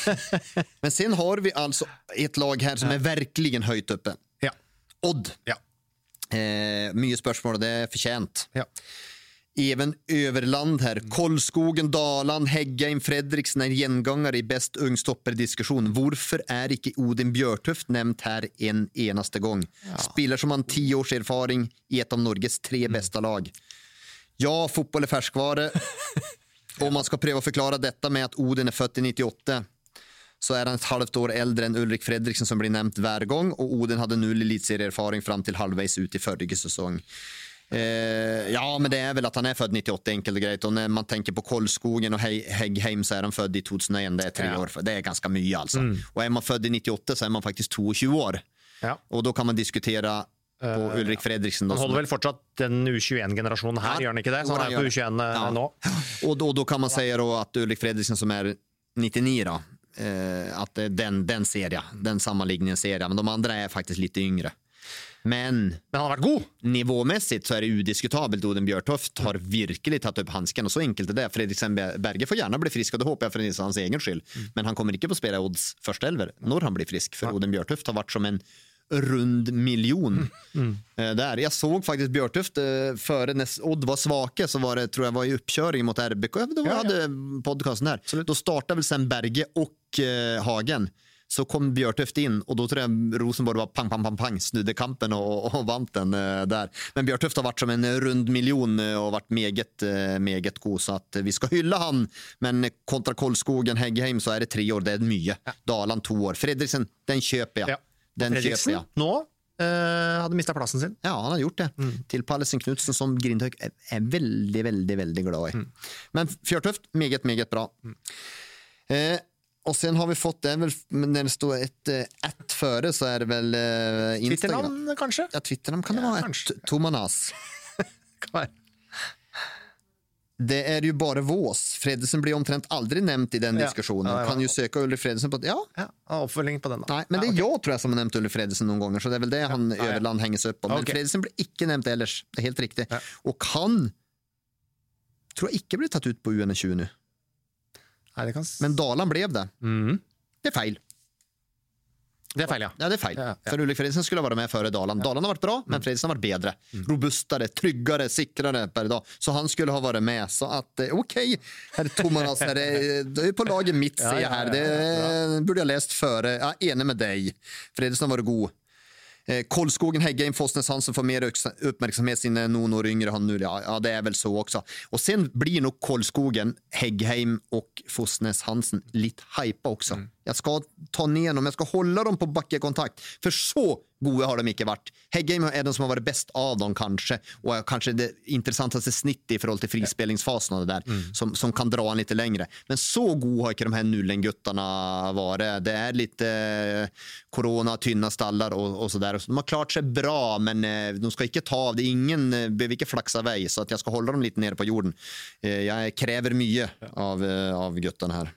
Men sen har vi alltså ett lag här som är verkligen höjt uppe. Ja. Odd. Ja. Eh, mycket spörsmål, det är förtjänt. Ja. Även överland här. Kolskogen, Daland, Heggheim, Fredriksen är gengångare i bäst ungstopperdiskussion. Varför är inte Odin Björtuft nämnt här en enaste gång? Ja. Spelar som han tio års erfaring i ett av Norges tre mm. bästa lag. Ja, fotboll är färskvare. Om man ska pröva förklara detta med att Odin är född i nittioåtta, så är han ett halvt år äldre än Ulrik Fredriksen som blir nämnt varje gång, och Odin hade nu elitserieerfaring fram till halvvägs ut i förra säsong. Eh, ja, men det är väl att han är född nittioåtta, enkelt och grejt. Och när man tänker på Kolskogen och He- Heggheim så är han född i tjugohundraett, det är tre ja. år. Det är ganska mycket alltså. Mm. Och är man född i nittioåtta så är man faktiskt tjugotvå år. Ja. Och då kan man diskutera på uh, Ulrik Fredriksen. Han håller väl fortsatt den U tjugoett-generationen här, ja, gör han inte det? Så han är på U tjugoett ja. nå. Och då, då kan man säga då att Ulrik Fredriksen som är nittionio då, eh, att den, den serien, den sammanliggningen serien, men de andra är faktiskt lite yngre. Men, men han har vært god. Nivåmässigt så är det udiskutabelt. Oden Bjørtoft har virkelig tatt upp handsken, och så enkelt är det. Fredriksen Berge får gärna bli frisk, och det hoppas jag för hans egen skyld. Mm. Men han kommer inte på spela odds första elver när han blir frisk, för Oden Bjørtoft har varit som en rund miljon mm. Mm. där. Jag såg faktiskt Bjørtoft före när Odd var svake, så var det, tror jag var i uppköring mot R B K. Då ja, hade ja. podcasten där. Absolut. Då startade väl sen Berge och eh, Hagen. Så kom Bjørtoft in, och då tror jag Rosenborg var pang, pang, pang, pang, snudde kampen och, och vant den eh, där. Men Bjørtoft har varit som en rund miljon och varit meget, eh, meget god, så att vi ska hylla han. Men kontra Kolskogen, Heggheim så är det tre år, det är mycket. Ja. Dalan två år. Fredriksen, den köper jag. Ja. Den Fredriksen, köper jag. Nå eh, hade mistat platsen sin. Ja, han har gjort det. Mm. Till Pallesen Knudsen, som Grindhøg är, är väldigt, väldigt, väldigt glad i. Mm. Men Fjørtoft, meget, meget bra. Mm. Eh, Och sen har vi fått det väl, när det står ett ett före så är det väl eh, Instagram. Twitternamn kanske? Ja, Twitternamn kan det ja, vara kanske. Ett Tomanas. Det är ju bara Vås. Fredriksen blir omtrent aldrig nämnt i den ja. diskussionen. Ja, kan ju söka Ulrik Fredriksen på ja. Ja, uppföljning på den då. Nej, men det är ja, okay. jag tror jag som har nämnt Ulrik Fredriksen någon gånger, så det är väl det ja. han ja, Överland ja. hängs upp om. Men okay. Fredriksen blir inte nämnt ellers. Det är helt riktigt. Ja. Och han tror jag inte blir tagit ut på U N tjugo nu. Nej, det kan... Men Dalan blev det. Mm. Det är fel. Det är fel, ja. Ja, det är fel. Ja, ja. För Ulrik Fredriksen skulle vara med före Dalan. Ja. Dalan har varit bra, men Fredriksen har varit bättre. Mm. Robustare, tryggare, säkrare per dag. Så han skulle ha varit med. Så att, okej, okay. Herr Thomas, här är, det är på laget mitt, ser jag här. Det ja, borde jag läst före. Ja, enig med dig. Fredriksen har varit god. Eh, Kolskogen, Heggheim, Fosnes Hansen får mer uppmärksamhet sina någon år yngre han nu. Ja, ja, det är väl så också. Och sen blir nog Kolskogen, Heggheim och Fosnes Hansen lite hypa också. Mm. Jag ska ta ner dem, jag ska hålla dem på backekontakt. För så goda har de inte varit. Heggheim är den som har varit bäst av dem kanske. Och kanske det intressantaste snitt i förhåll till frispelningsfasen och det där. Mm. Som, som kan dra en lite längre. Men så god har inte de här nullenguttarna varit. Det är lite eh, corona, tynna stallar och, och sådär. De har klart sig bra, men eh, de ska inte ta av det. Ingen eh, behöver inte flaxa väg. Så att jag ska hålla dem lite nere på jorden. Eh, jag kräver mycket av, eh, av guttarna här.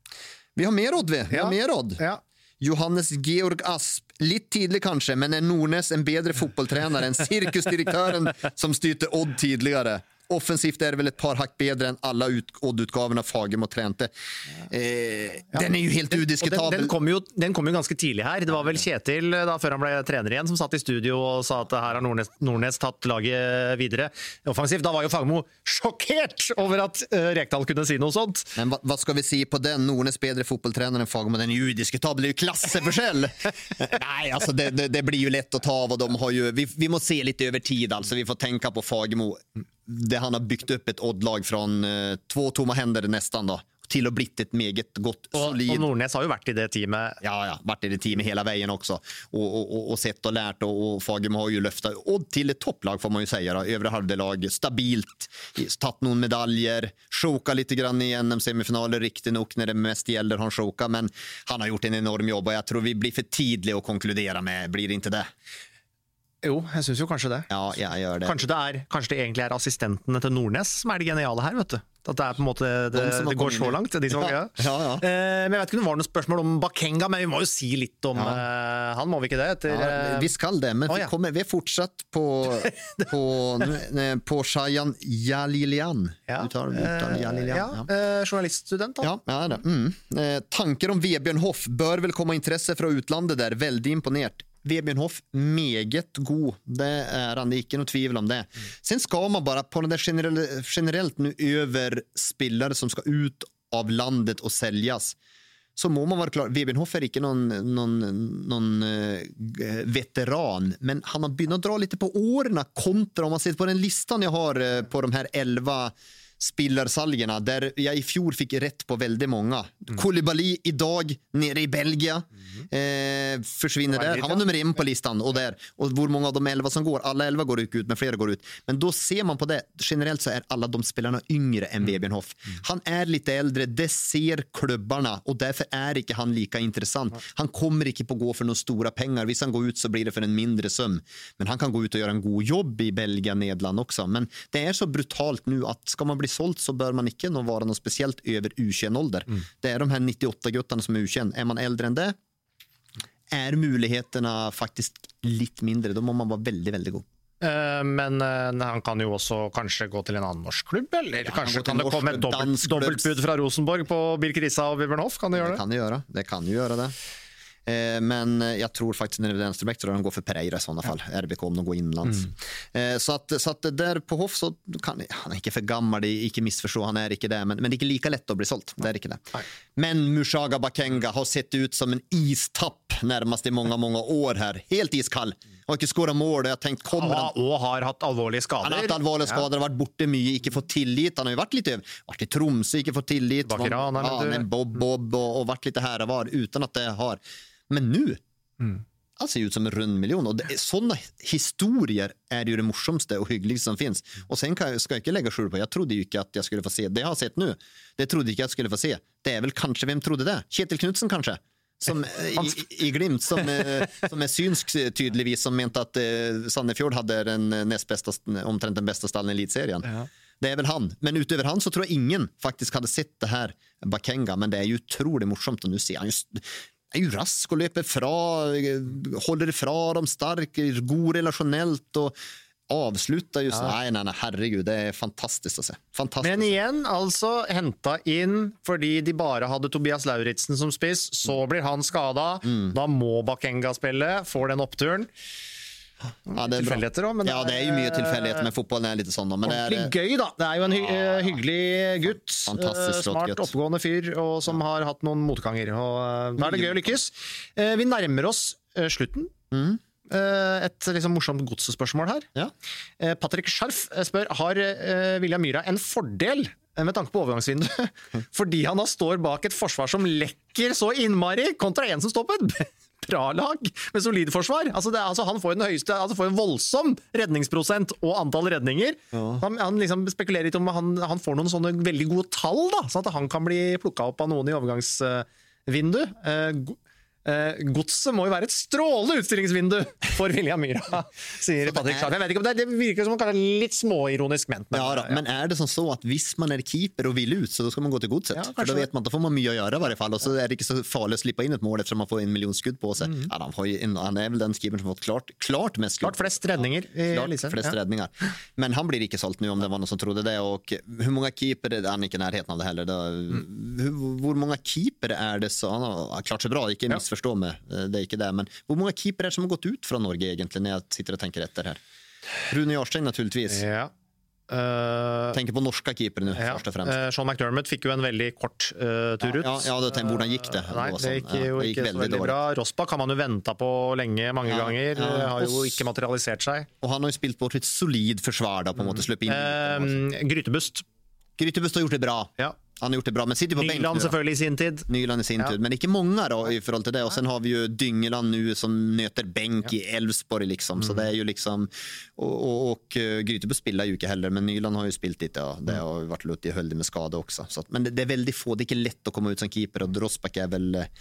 Vi har mer Odd, vi. vi ja. har mer Odd. Ja. Johannes Georg Asp, lite tidlig kanske, men är Nordnes en bättre fotbolltränare än cirkusdirektören som styrte Odd tidigare? Offensivt är det väl ett par hack bättre än alla ut, Odd-utgavorna Fagem och Trente. Eh, ja. Den är ju helt udiskutabel. Den, den kom ju, den kom ju ganska tidigt här. Det var väl Kjetil, da, før han blev tränare igen, som satt i studio och sa att här har Nordnes, Nordnes tatt laget vidare. Offensivt, då var ju Fagmo chockerad över att uh, Rekdal kunde si något sånt. Men vad, vad ska vi se på den? Nordnes bättre fotbolltränare än Fagmo, den är ju udiskutabel. Det är ju klasseförskäll. Nej, alltså det, det, det blir ju lätt att ta av, och de har ju, vi, vi måste se lite över tid, alltså vi får tänka på Fagmo. Det han har byggt upp ett oddlag från eh, två tomma händer nästan då, till att blivit ett meget gott solid. Och, och Nordnes har ju varit i det teamet. Ja, ja, varit i det teamet hela vägen också. Och, och, och, och sett och lärt, och, och Fagem har ju löftat och till ett topplag får man ju säga då. Övre halvdelag, stabilt, tagit någon medaljer, choka lite grann i N M-semifinaler riktigt nog när det mest gäller han choka, men han har gjort en enorm jobb, och jag tror vi blir för tidiga att konkludera med, blir det inte det? Jo, jeg synes jo kanskje det. Ja, jeg gjør det. Kanskje det, er, kanskje det egentlig er assistentene til Nordnes som er det geniale her, vet du. At det er på en måte, det, de det går så langt. De som, ja, ja, ja. Eh, men jeg vet ikke om det var noe spørsmål om Bakenga, men vi må jo si litt om ja. eh, han, må vi ikke det? Etter, ja, vi skal det, men oh, ja. vi, kommer, vi er fortsatt på, på, på Shayan Jalilian. Ja, uttaler, uttaler Jalilian. ja. ja. Eh, journaliststudent da. Ja, ja det. Mm. Eh, tanker om Vebjørn Hoff bør vel komme intresse fra utlandet der, veldig imponert. Vebjørn Hoff, meget god. Det är han, det är inte något tvivel om det. Mm. Sen ska man bara på det generellt, generellt nu över spelare som ska ut av landet och säljas. Så må man vara klar. Vebjørn Hoff är inte någon, någon, någon uh, veteran, men han har börjat dra lite på åren kontra, om man ser på den listan jag har uh, på de här elva spillarsalgerna, där jag i fjol fick rätt på väldigt många. Mm. Koulibaly idag nere i Belgien mm. eh, försvinner där. Han var nummer en på listan och där. Och hur många av de elva som går? Alla elva går ut, men flera går ut. Men då ser man på det. Generellt så är alla de spelarna yngre än mm. Vebjørn Hoff. Mm. Han är lite äldre, det ser klubbarna, och därför är inte han lika intressant. Mm. Han kommer inte på gå för några stora pengar. Hvis han går ut så blir det för en mindre sum. Men han kan gå ut och göra en god jobb i Belgien, Nederland också. Men det är så brutalt nu att ska man bli blir solgt, så bør man ikke nå være noe spesielt over U tjueen-ålder. Mm. Det er de her nittiåtte-guttene som er U tjueen. Er man eldre enn det, er mulighetene faktisk litt mindre. Da må man være veldig, veldig god. Uh, men uh, han kan jo også kanskje gå til en annen norsk klubb, eller ja, kanskje kan det komme et dobbelt, dobbeltbud fra Rosenborg på Birk Rissa og Wibernhoff, kan det gjøre det? Det kan det gjøre, det kan jo gjøre det. Eh, men jeg tror faktisk när det är vänsterback tror jag de går för Pereira i sådana fall. R B K om de går innanlands. Mm. Eh, så att så att där på Hoff så kan han är inte för gammal, det är inte missförstå, han är inte det, men men det är inte lika lätt att bli sålt. Det är inte det. Nej. Men Mushaga Bakenga har sett ut som en istapp närmast i många många år här. Helt iskall. Har inte skorat mål, jag tänkt kommer han och har haft allvarliga skador. Han har haft allvarliga skador, ja. Varit borta mycket, inte fått tillit. Han har ju varit lite över, varit i Tromsø, inte fått tillit. Bakirana, ja, en Bob Bob och, och varit lite här och var utan att det har. Men nu mm. han ser ut som en rund miljon och det är, sådana historier är ju det morsomste och hyggeligste som finns. Och sen kan jag, ska jag inte lägga skjul på, jag trodde ju inte att jag skulle få se det jag har sett nu. Det trodde jag inte jag skulle få se. Det är väl kanske, vem trodde det? Kjetil Knutsen kanske? Som i, i Glimt som, som är synsk tydligvis, som mente att eh, Sandefjord hade den näst bästa, omtrent den bästa stallen i elitserien. Ja. Det är väl han. Men utöver han så tror jag ingen faktiskt hade sett det här Bakenga, men det är ju otroligt morsomt och nu ser han just är ju rask och löper fra, håller ifra dem stark, god relationellt och avslutar just, ja. nej, nej, nej, herregud, det är fantastiskt att se. Fantastiskt. Men igen, alltså hämta in, fordi de bara hade Tobias Lauritsen som spiss, så blir han skadad, mm. da må Bakenga spille, får den oppturen. Ja, det er tilfeldigheter også, men ja, det er jo mye tilfeldigheter, men fotballen er litt sånn da. Men det er ordentlig gøy da, det er jo en hy ja. hyggelig gutt, smart, gutt. Oppgående fyr, og som har hatt noen motganger, og da er det gøy å lykkes. Vi nærmer oss slutten. Mm. Et liksom morsomt godsespørsmål her. Ja. Patrick Scharf spør, har William Myhra en fordel med tanke på overgangsvinduet, fordi han da står bak et forsvar som lekker så innmari, kontra en som står på et bra lag med solid forsvar. Altså, det, altså han får den høyeste, altså får en voldsom redningsprosent og antall redninger. Ja. Han, han liksom spekulerer litt om han, han får noen sånne veldig gode tall da, sånn at han kan bli plukket opp av noen i overgangsvindu. Uh, Uh, godset må jo være et strålende utstillingsvindu for William Myhra, sier Patrick Scharf. Jeg vet ikke om det, det virker som kanskje litt småironisk ment. Men, ja, da, ja. Men er det sånn så at hvis man er keeper og vil ut, så da skal man gå til godset? Ja, for da vet man, da får man mye å gjøre i hvert fall, og så er det ikke så farlig å slippe inn et mål eftersom man får en million skudd på seg. Mm. Ja, han, får, han er vel den keeperen som har fått klart, klart mest skudd. Klart flest redninger. Ja, klart liksom. flest ja. redninger. Men han blir ikke solgt nu om det var noen som trodde det, og hvor mange keepere, han er ikke nærheten av det heller, da, mm. hvor mange keepere er det så, han har klart seg bra, ikke ja. misforstå med det är inte det, men hur många keeper är som har gått ut från Norge egentligen när jag sitter och tänker efter här? Rune Jarstein naturligtvis. Ja. Uh, tänker på norska keeper nu ja. först och främst. Uh, Sean McDermott fick ju en väldigt kort uh, tur ut. Ja, ja, då tänkte hur gick det? Uh, nej, det gick ju ja, det gick inte väldigt, väldigt bra. Rosbach kan man ju vänta på länge, många ja, gånger. Ja. Har ju inte materialiserat sig. Och han har ju spelat på ett solid försvar då, på något mm. släpp in. Uh, Grytebust. Grytebust har gjort det bra. Ja. Han har gjort det bra, men sitter på Nyland bänk selvfølgelig i sin tid. Nyland i sin ja. tid, men inte många då i förhåll till det. Och sen har vi ju Dyngeland nu som nöter bänk ja. i Elfsborg liksom, mm. så det är ju liksom och, och, och uh, Grytebust spelar ju inte heller, men Nyland har ju spelat lite, ja. Det har ju varit lutt i höljd med skada också. Så att, men det, det är väldigt få, det är inte lätt att komma ut som keeper, och Rosbach är väl uh,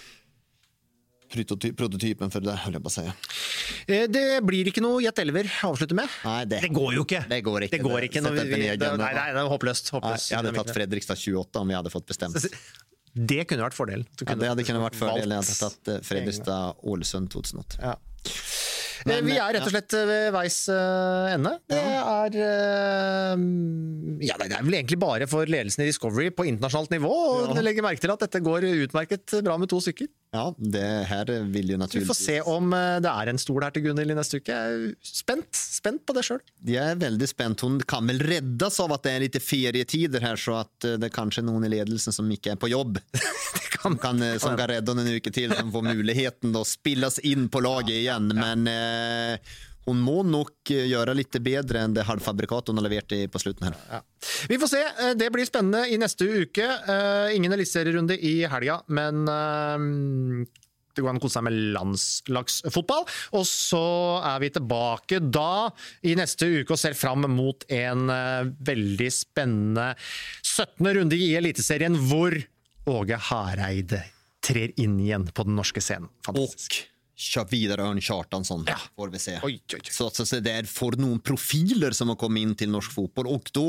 prototypen för det, höll jag bara säga. Det blir ikke noe Jet Elver avslutte med. Nei, det, det går jo ikke. Det går ikke. Det går ikke det, vi, det, det, nei, nei, det er håpløst. håpløst. Jeg hadde tatt Fredrikstad tjueåtte om vi hadde fått bestemt. Det kunne vært fordel. Ja, det hadde kunne vært fordel. Jeg hadde tatt Fredrikstad Ålesund to tusen åtte. Ja. Men, vi er rett og slett ved veis uh, ende. Det er uh, ja, det er vel egentlig bare for ledelsen i Discovery på internasjonalt nivå, og ja. legger merke til at dette går utmerket bra med to stykker. Ja, det her vil jo naturligvis... Vi får se om det er en stol her til Gunnhild i neste uke. Jeg er spent, spent på det selv. Jeg er veldig spent. Hun kan vel reddes av at det er litt ferietider her, så at det er kanskje noen i ledelsen som ikke er på jobb. kan, kan, som kan redde henne en uke til, som får muligheten å spilles inn på laget igjen. Men eh, hon må nok gjøre litt bedre enn det halvfabrikat hun har levert på slutten her. Ja. Vi får se, det blir spennende i neste uke. Uh, ingen elitserierunde i helga, men uh, det går an å kose seg med landslagsfotball. Og så er vi tilbake da i neste uke og ser fram mot en uh, veldig spennende syttende runde i eliteserien, hvor Åge Hareide trer inn igjen på den norske scenen. Fantastisk. Og kör vidare Örn Kjartansson ja. får vi se. Oj, oj, oj. Så att så det är för någon profiler som har kommit in till norsk fotboll, och då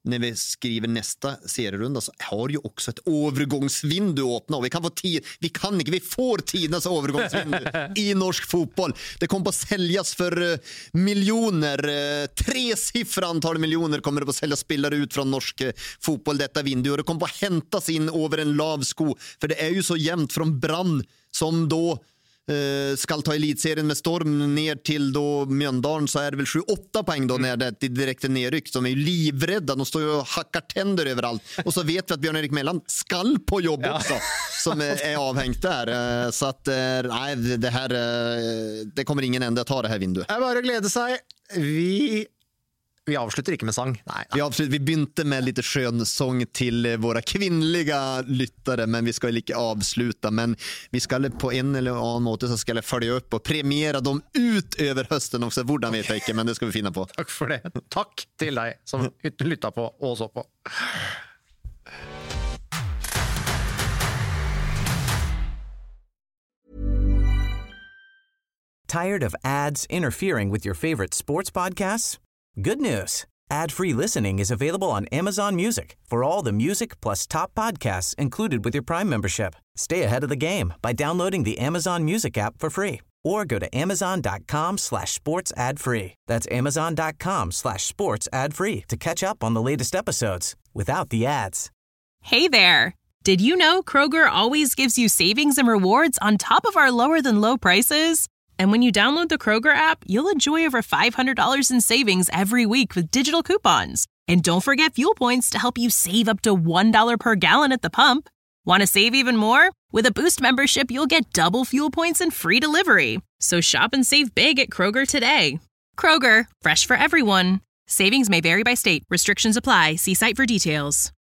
när vi skriver nästa serierunda så har ju också ett övergångsvindu öppna och vi kan få tid, vi kan inte, vi får tidernas övergångsvindu i norsk fotboll. Det kommer att säljas för uh, miljoner, uh, tre siffror antal miljoner kommer det att säljas spelare ut från norsk uh, fotboll detta vindu och det kommer att hämtas in över en lav sko för det är ju så jämnt från Brann som då Uh, ska ta elitserien med storm ner till då Mjøndalen så är det väl sju åtta poäng då mm. när det är direkt nedryck. De är ju livrädda, de står ju och hackar tänder överallt. Och så vet vi att Björn Erik Melland skall på jobb ja. också som är, är avhängt där. Uh, så att uh, nej, det här uh, det kommer ingen ända att ta det här vinduet. Jag bara gleder sig. Vi Vi avslutter ikke med sang. Nej, vi, avslutter, vi begynte med lite skön sång till våra kvinnliga lyttare, men vi ska inte avsluta. Men vi ska på en eller annan måte så ska jag följa upp och premiera dem ut över hösten också. Hvordan vet jag inte, men det ska vi finna på. Tack för det. Tack till dig som lyssnar på och så på. Tired of ads interfering with your favorite sports podcasts? Good news. Ad-free listening is available on Amazon Music for all the music plus top podcasts included with your Prime membership. Stay ahead of the game by downloading the Amazon Music app for free or go to amazon.com slash sports ad free. That's amazon.com slash sports ad free to catch up on the latest episodes without the ads. Hey there. Did you know Kroger always gives you savings and rewards on top of our lower than low prices? And when you download the Kroger app, you'll enjoy over five hundred dollars in savings every week with digital coupons. And don't forget fuel points to help you save up to one dollar per gallon at the pump. Want to save even more? With a Boost membership, you'll get double fuel points and free delivery. So shop and save big at Kroger today. Kroger, fresh for everyone. Savings may vary by state. Restrictions apply. See site for details.